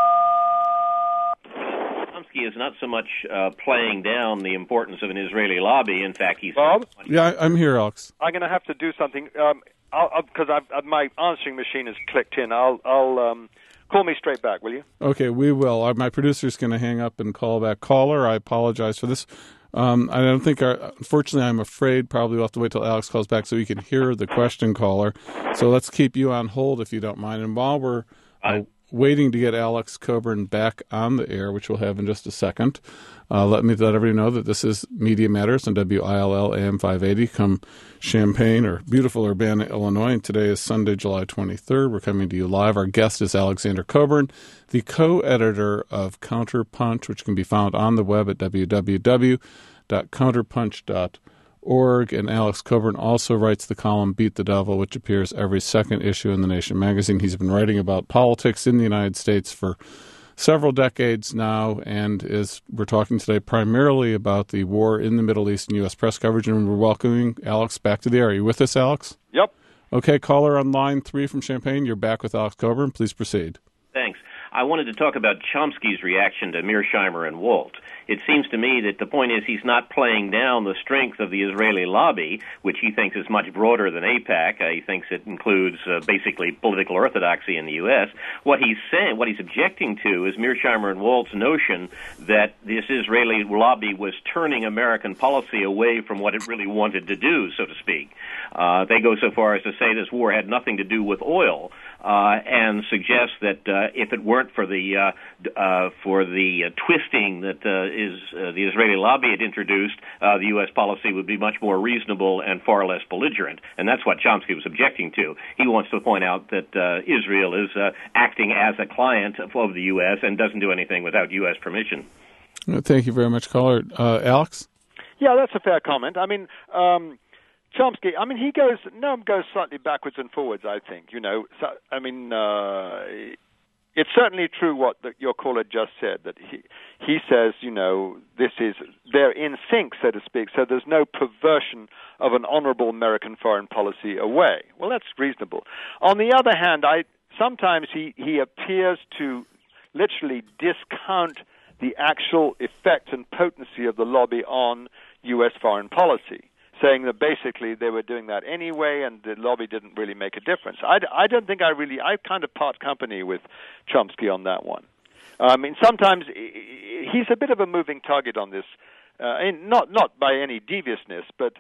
Chomsky is not so much uh, playing down the importance of an Israeli lobby. In fact, he's... Bob? Yeah, I'm here, Alex. I'm going to have to do something, um, because I've, I've, my answering machine is clicked in. I'll... I'll um, call me straight back, will you? Okay, we will. Our, my producer's going to hang up and call back. Caller, I apologize for this. Um, I don't think, our, unfortunately, I'm afraid probably we'll have to wait till Alex calls back so we can hear the question caller. So let's keep you on hold if you don't mind. And while we're uh, waiting to get Alex Cockburn back on the air, which we'll have in just a second, uh, let me let everybody know that this is Media Matters on W I L L A M five eighty. Come Champaign or beautiful Urbana, Illinois. And today is Sunday, July twenty-third. We're coming to you live. Our guest is Alexander Cockburn, the co-editor of Counterpunch, which can be found on the web at w w w dot counterpunch dot org. And Alex Cockburn also writes the column Beat the Devil, which appears every second issue in The Nation magazine. He's been writing about politics in the United States for several decades now, and is we're talking today primarily about the war in the Middle East and U S press coverage, and we're welcoming Alex back to the air. Are you with us, Alex? Yep. Okay, caller on line three from Champaign. You're back with Alex Cockburn. Please proceed. Thanks. I wanted to talk about Chomsky's reaction to Mearsheimer and Walt. It seems to me that the point is he's not playing down the strength of the Israeli lobby, which he thinks is much broader than AIPAC. Uh, he thinks it includes uh, basically political orthodoxy in the U S. What he's saying, what he's objecting to is Mearsheimer and Walt's notion that this Israeli lobby was turning American policy away from what it really wanted to do, so to speak. Uh, they go so far as to say this war had nothing to do with oil, uh, and suggest that uh, if it weren't for the uh, uh, for the uh, twisting that uh, is uh, the Israeli lobby had introduced, uh, the U S policy would be much more reasonable and far less belligerent. And that's what Chomsky was objecting to. He wants to point out that uh, Israel is uh, acting as a client of the U S and doesn't do anything without U S permission. Thank you very much, caller. Uh, Alex? Yeah, that's a fair comment. I mean, um, Chomsky, I mean, he goes, Noam goes slightly backwards and forwards, I think. You know, so, I mean, uh, it's certainly true what the, your caller just said, that he, he says, you know, this is, they're in sync, so to speak, so there's no perversion of an honorable American foreign policy away. Well, that's reasonable. On the other hand, I sometimes he, he appears to literally discount the actual effect and potency of the lobby on U S foreign policy, saying that basically they were doing that anyway and the lobby didn't really make a difference. I, I don't think I really, I kind of part company with Chomsky on that one. I mean, sometimes he's a bit of a moving target on this, uh, not not by any deviousness, but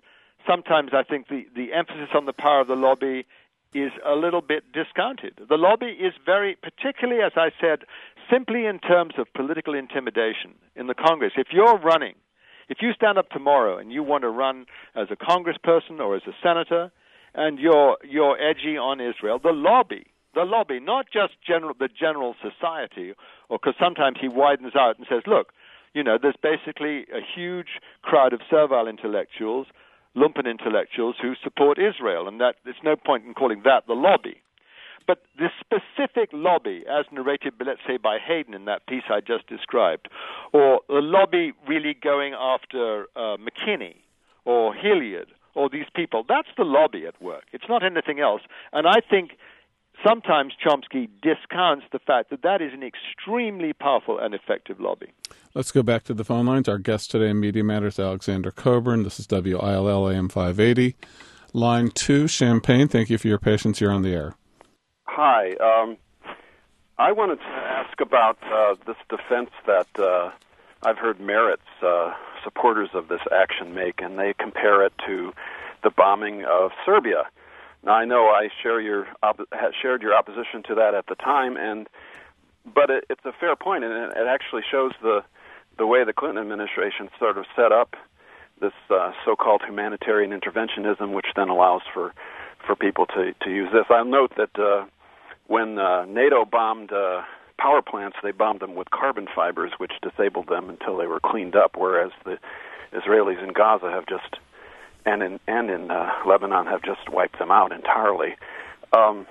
sometimes I think the, the emphasis on the power of the lobby is a little bit discounted. The lobby is very, particularly, as I said, simply in terms of political intimidation in the Congress. If you're running, if you stand up tomorrow and you want to run as a congressperson or as a senator, and you're you're edgy on Israel, the lobby, the lobby, not just general the general society, or because sometimes he widens out and says, look, you know, there's basically a huge crowd of servile intellectuals, lumpen intellectuals who support Israel, and that there's no point in calling that the lobby. But this specific lobby, as narrated, let's say, by Hayden in that piece I just described, or the lobby really going after uh, McKinney or Hilliard or these people, that's the lobby at work. It's not anything else. And I think sometimes Chomsky discounts the fact that that is an extremely powerful and effective lobby. Let's go back to the phone lines. Our guest today in Media Matters, Alexander Coburn. This is W I L L A M five eighty. Line two, Champaign. Thank you for your patience. You're on the air. Hi. Um, I wanted to ask about uh, this defense that uh, I've heard Merit's uh, supporters of this action make, and they compare it to the bombing of Serbia. Now, I know I share your op- shared your opposition to that at the time, and but it, it's a fair point, and it, it actually shows the the way the Clinton administration sort of set up this uh, so-called humanitarian interventionism, which then allows for, for people to, to use this. I'll note that uh, when uh, NATO bombed uh, power plants, they bombed them with carbon fibers, which disabled them until they were cleaned up, whereas the Israelis in Gaza have just, and in, and in uh, Lebanon, have just wiped them out entirely. Um,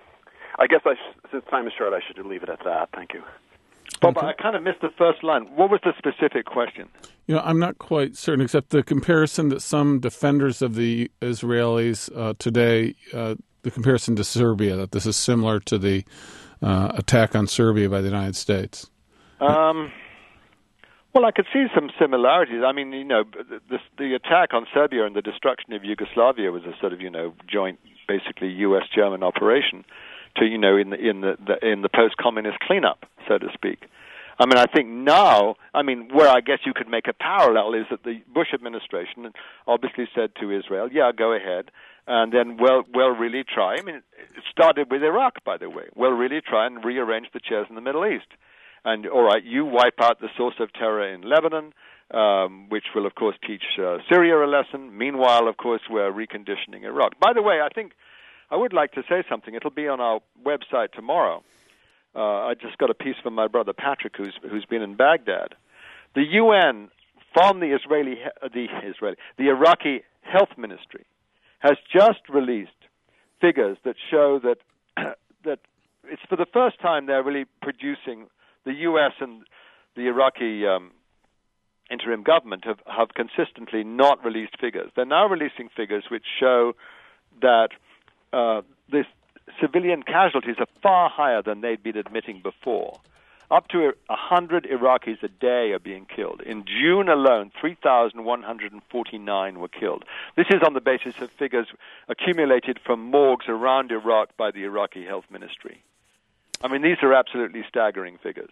I guess I sh- since time is short, I should leave it at that. Thank you. Bob, I kind of missed the first line. What was the specific question? You know, I'm not quite certain, except the comparison that some defenders of the Israelis uh, today, uh, the comparison to Serbia, that this is similar to the uh, attack on Serbia by the United States. Um, well, I could see some similarities. I mean, you know, the, the attack on Serbia and the destruction of Yugoslavia was a sort of, you know, joint, basically U S German operation to, you know, in the in the, the in the post-communist cleanup, so to speak. I mean, I think now, I mean, where I guess you could make a parallel is that the Bush administration obviously said to Israel, yeah, go ahead, and then, well, we'll really try. I mean, it started with Iraq, by the way. We'll really try and rearrange the chairs in the Middle East. And, all right, you wipe out the source of terror in Lebanon, um, which will, of course, teach uh, Syria a lesson. Meanwhile, of course, we're reconditioning Iraq. By the way, I think I would like to say something. It'll be on our website tomorrow. Uh, I just got a piece from my brother Patrick, who's who's been in Baghdad. The U N, from the Israeli, the Israeli, the Iraqi Health Ministry, has just released figures that show that that it's for the first time they're really producing. The U S and the Iraqi um, interim government have, have consistently not released figures. They're now releasing figures which show that uh, this civilian casualties are far higher than they'd been admitting before. Up to one hundred Iraqis a day are being killed. In June alone, three thousand one hundred forty-nine were killed. This is on the basis of figures accumulated from morgues around Iraq by the Iraqi Health Ministry. I mean, these are absolutely staggering figures.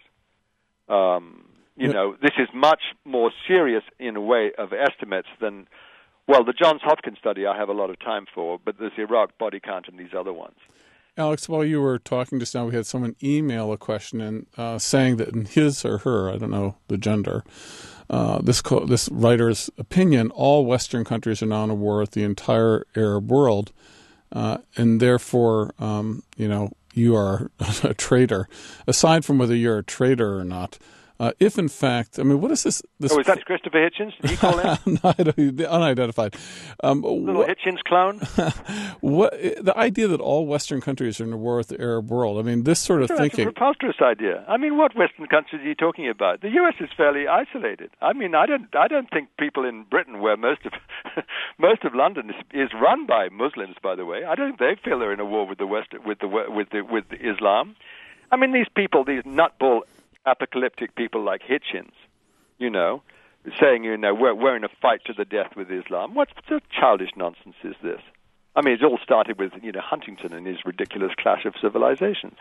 Um, you know, this is much more serious in a way of estimates than, well, the Johns Hopkins study I have a lot of time for, but there's Iraq body count and these other ones. Alex, while you were talking just now, we had someone email a question in, uh, saying that in his or her, I don't know the gender, uh, this co- this writer's opinion, all Western countries are now in a war with the entire Arab world, uh, and therefore, um, you know, you are a traitor. Aside from whether you're a traitor or not, uh, if in fact, I mean, what is this? this oh, is that Christopher Hitchens? Did he call in? No, unidentified. Um, Little what, Hitchens clone? what the idea that all Western countries are in a war with the Arab world? I mean, this sort of That's thinking. That's a preposterous idea. I mean, what Western countries are you talking about? The U S is fairly isolated. I mean, I don't, I don't think people in Britain, where most of most of London is, is run by Muslims, by the way, I don't think they feel they're in a war with the West, with the with the with the Islam. I mean, these people, these nutball apocalyptic people like Hitchens, you know, saying, you know, we're, we're in a fight to the death with Islam. What sort of childish nonsense is this? I mean, it all started with, you know, Huntington and his ridiculous clash of civilizations.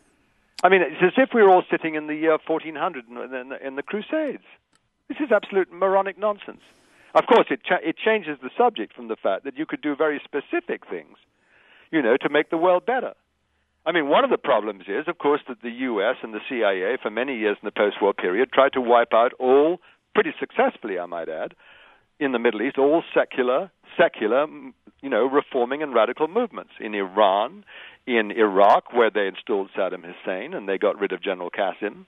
I mean, it's as if we were all sitting in the year fourteen hundred in the, in the Crusades. This is absolute moronic nonsense. Of course, it cha- it changes the subject from the fact that you could do very specific things, you know, to make the world better. I mean, one of the problems is, of course, that the U S and the C I A for many years in the post-war period tried to wipe out all, pretty successfully, I might add, in the Middle East, all secular, secular, you know, reforming and radical movements. In Iran, in Iraq, where they installed Saddam Hussein and they got rid of General Qasem,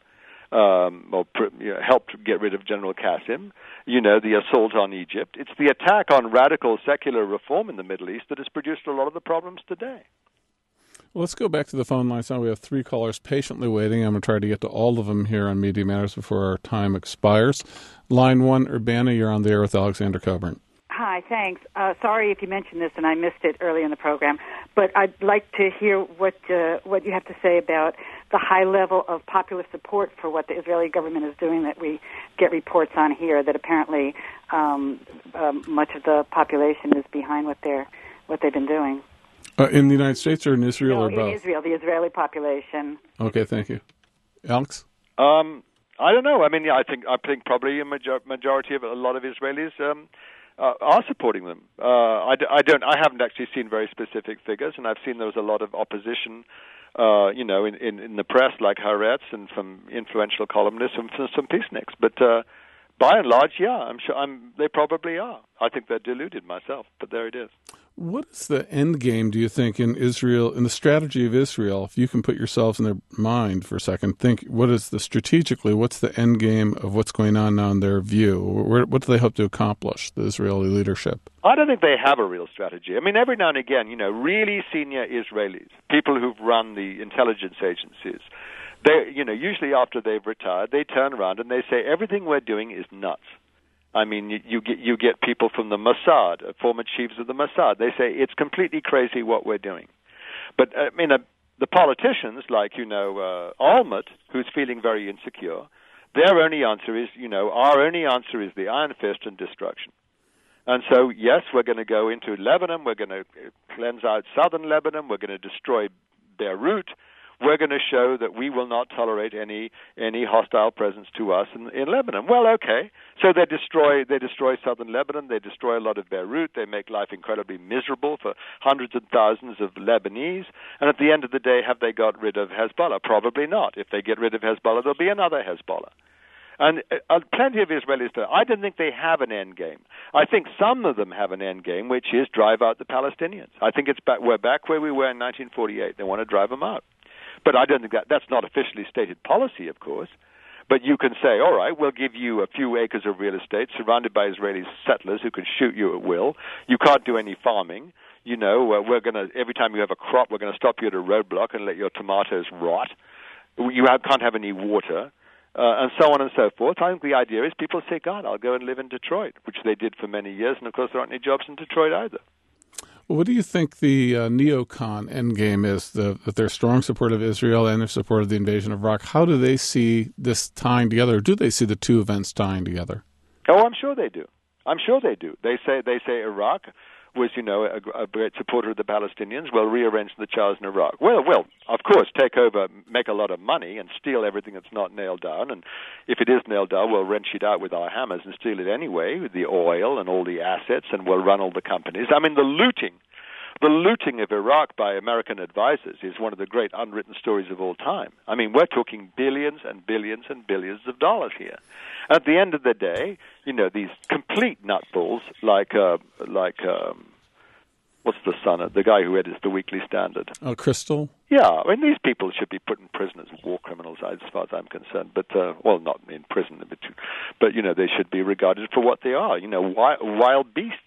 um, or you know, helped get rid of General Qasem, you know, the assault on Egypt. It's the attack on radical secular reform in the Middle East that has produced a lot of the problems today. Well, let's go back to the phone lines now. We have three callers patiently waiting. I'm going to try to get to all of them here on Media Matters before our time expires. Line one, Urbana, you're on the air with Alexander Coburn. Hi, thanks. Uh, sorry if you mentioned this and I missed it early in the program, but I'd like to hear what uh, what you have to say about the high level of popular support for what the Israeli government is doing that we get reports on here, that apparently um, um, much of the population is behind what they're what they've been doing. Uh, in the United States or in Israel no, or both? In Israel, the Israeli population. Okay, thank you. Alex? Um, I don't know. I mean, yeah, I think I think probably a major- majority of a lot of Israelis um, uh, are supporting them. Uh, I, d- I don't. I haven't actually seen very specific figures, and I've seen there was a lot of opposition, uh, you know, in, in, in the press, like Haaretz, and from influential columnists and from some peaceniks. But uh, by and large, yeah, I'm sure I'm, they probably are. I think they're deluded myself, but there it is. What is the end game, do you think, in Israel, in the strategy of Israel? If you can put yourselves in their mind for a second, think, what is the strategically, what's the end game of what's going on now in their view? Where, what do they hope to accomplish, the Israeli leadership? I don't think they have a real strategy. I mean, every now and again, you know, really senior Israelis, people who've run the intelligence agencies, they, you know, usually after they've retired, they turn around and they say, everything we're doing is nuts. I mean, you, you get you get people from the Mossad, former chiefs of the Mossad. They say it's completely crazy what we're doing. But I mean, uh, the politicians, like you know uh, Olmert, who's feeling very insecure, their only answer is, you know, our only answer is the iron fist and destruction. And so, yes, we're going to go into Lebanon. We're going to cleanse out southern Lebanon. We're going to destroy Beirut. We're going to show that we will not tolerate any any hostile presence to us in, in Lebanon. Well, okay. So they destroy they destroy southern Lebanon. They destroy a lot of Beirut. They make life incredibly miserable for hundreds of thousands of Lebanese. And at the end of the day, have they got rid of Hezbollah? Probably not. If they get rid of Hezbollah, there'll be another Hezbollah. And uh, plenty of Israelis do. I don't think they have an end game. I think some of them have an end game, which is drive out the Palestinians. I think it's back, we're back where we were in nineteen forty-eight. They want to drive them out. But I don't think that that's not officially stated policy, of course. But you can say, all right, we'll give you a few acres of real estate surrounded by Israeli settlers who can shoot you at will. You can't do any farming. You know, uh, we're going to, every time you have a crop, we're going to stop you at a roadblock and let your tomatoes rot. You have, can't have any water, uh, and so on and so forth. I think the idea is people say, God, I'll go and live in Detroit, which they did for many years. And, of course, there aren't any jobs in Detroit either. Well, what do you think the uh, neocon endgame is, the, that they're strong support of Israel and their support of the invasion of Iraq? How do they see this tying together? Or do they see the two events tying together? Oh, I'm sure they do. I'm sure they do. They say they say Iraq was, you know, a, a great supporter of the Palestinians. Well, rearrange the Charles in Iraq. Well, well, of course, take over, make a lot of money, and steal everything that's not nailed down. And if it is nailed down, we'll wrench it out with our hammers and steal it anyway, with the oil and all the assets, and we'll run all the companies. I mean, the looting, the looting of Iraq by American advisors is one of the great unwritten stories of all time. I mean, we're talking billions and billions and billions of dollars here. At the end of the day, you know, these complete nutballs like uh, like um, what's the son of the guy who edits the Weekly Standard? Oh, Crystal? Yeah, I mean, these people should be put in prison as war criminals, as far as I'm concerned. But uh, well, not in prison, but, but you know, they should be regarded for what they are. You know, wild, wild beasts.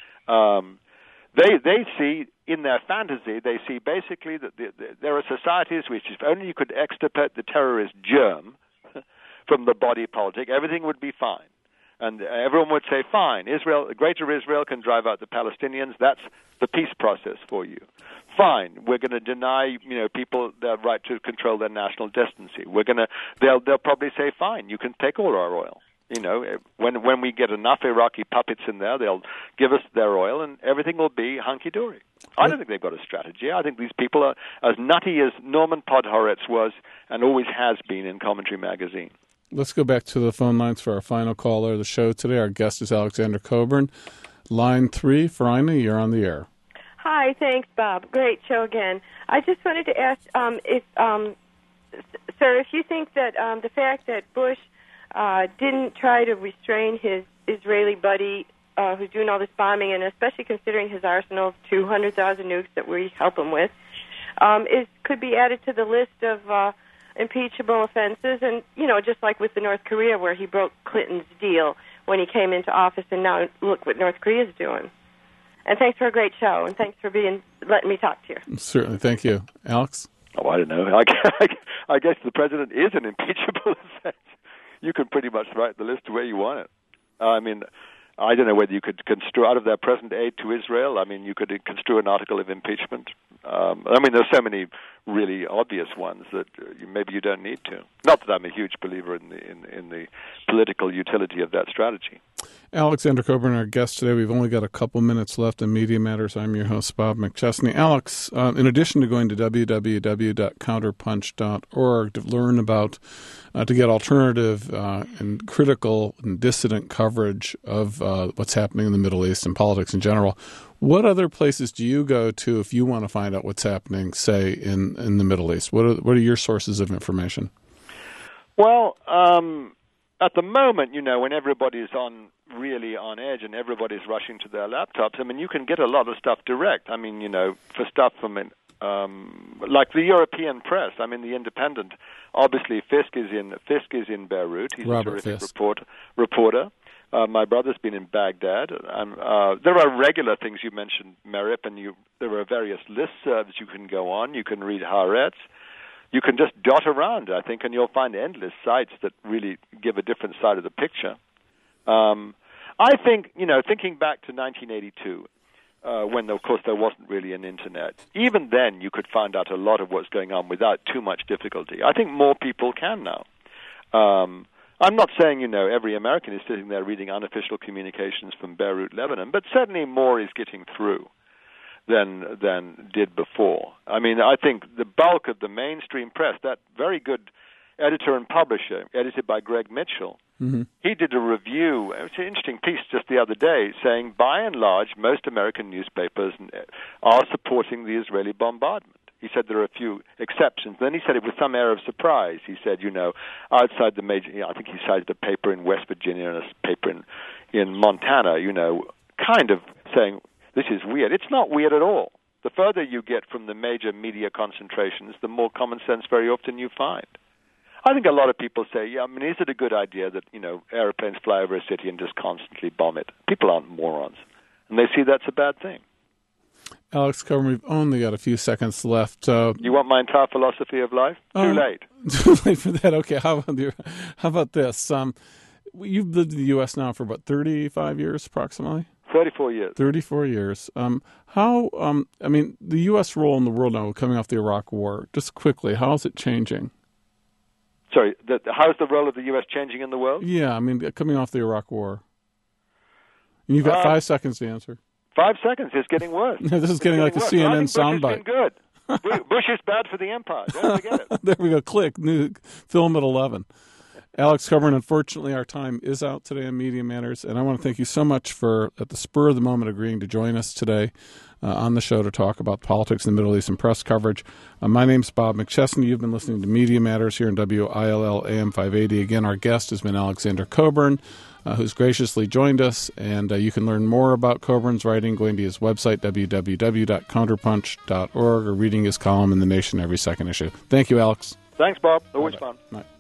Um, they they see in their fantasy, they see basically that the, the, there are societies which, if only you could extirpate the terrorist germ from the body politic, everything would be fine. And everyone would say, fine, Israel, Greater Israel can drive out the Palestinians. That's the peace process for you. Fine, we're going to deny, you know, people their right to control their national destiny. We're going to, they'll, they'll probably say, fine, you can take all our oil. You know, when when we get enough Iraqi puppets in there, they'll give us their oil, and everything will be hunky-dory. I don't think they've got a strategy. I think these people are as nutty as Norman Podhoretz was and always has been in Commentary Magazine. Let's go back to the phone lines for our final caller of the show today. Our guest is Alexander Coburn. Line three, Farina, you're on the air. Hi, thanks, Bob. Great show again. I just wanted to ask, um, if, um, sir, if you think that um, the fact that Bush uh, didn't try to restrain his Israeli buddy uh, who's doing all this bombing, and especially considering his arsenal of two hundred thousand nukes that we help him with, um, is could be added to the list of uh, impeachable offenses, and, you know, just like with the North Korea where he broke Clinton's deal when he came into office, and now look what North Korea's doing. And thanks for a great show, and thanks for being letting me talk to you. Certainly. Thank you. Alex? Oh, I don't know. I, I guess the president is an impeachable offense. You can pretty much write the list the way you want it. I mean, I don't know whether you could construe out of their present aid to Israel. I mean, you could construe an article of impeachment. Um, I mean, there's so many really obvious ones that uh, you, maybe you don't need to. Not that I'm a huge believer in the in, in the political utility of that strategy. Alexander Coburn, our guest today. We've only got a couple minutes left in Media Matters. I'm your host, Bob McChesney. Alex, uh, in addition to going to w w w dot counterpunch dot org to learn about, uh, to get alternative uh, and critical and dissident coverage of uh, what's happening in the Middle East and politics in general, what other places do you go to if you want to find out what's happening, say, in, in the Middle East? What are, what are your sources of information? Well, um, at the moment, you know, when everybody's on really on edge and everybody's rushing to their laptops, I mean, you can get a lot of stuff direct. I mean, you know, for stuff from um, like the European press. I mean, the Independent. Obviously, Fisk is in Fisk is in Beirut. He's Robert a terrific Fisk. report, reporter. Uh, my brother's been in Baghdad. And, uh, there are regular things you mentioned, Merip, and you, there are various listservs you can go on. You can read Haaretz. You can just dot around, I think, and you'll find endless sites that really give a different side of the picture. Um, I think, you know, thinking back to nineteen eighty-two, uh, when, of course, there wasn't really an Internet, even then you could find out a lot of what's going on without too much difficulty. I think more people can now. Um, I'm not saying, you know, every American is sitting there reading unofficial communications from Beirut, Lebanon, but certainly more is getting through than than did before. I mean, I think the bulk of the mainstream press, that very good editor and publisher, edited by Greg Mitchell, mm-hmm. he did a review. It was an interesting piece just the other day saying, by and large, most American newspapers are supporting the Israeli bombardment. He said there are a few exceptions. Then he said it with some air of surprise. He said, you know, outside the major, you know, I think he cited a paper in West Virginia and a paper in, in Montana, you know, kind of saying, this is weird. It's not weird at all. The further you get from the major media concentrations, the more common sense very often you find. I think a lot of people say, yeah, I mean, is it a good idea that, you know, airplanes fly over a city and just constantly bomb it? People aren't morons. And they see that's a bad thing. Alex Coburn, we've only got a few seconds left. Uh, you want my entire philosophy of life? Too um, late. Too late for that. Okay, how about, the, how about this? Um, you've lived in the U S now for about thirty-five years, approximately? thirty-four years. thirty-four years. Um, how, um, I mean, the U S role in the world now, coming off the Iraq War, just quickly, how is it changing? Sorry, the, how's the role of the U S changing in the world? Yeah, I mean, coming off the Iraq War. And you've got uh, five seconds to answer. Five seconds. It's getting worse. This is it's getting, getting like a worse. C N N soundbite. soundbite. Good. Bush is bad for the empire. Don't forget it. There we go. Click. New film at eleven. Alex Coburn, unfortunately, our time is out today on Media Matters, and I want to thank you so much for, at the spur of the moment, agreeing to join us today uh, on the show to talk about politics in the Middle East and press coverage. Uh, my name's Bob McChesney. You've been listening to Media Matters here on W I L L A M five eighty. Again, our guest has been Alexander Coburn, uh, who's graciously joined us, and uh, you can learn more about Coburn's writing going to his website, w w w dot counterpunch dot org, or reading his column in The Nation every second issue. Thank you, Alex. Thanks, Bob. Always Bye-bye. fun. Bye.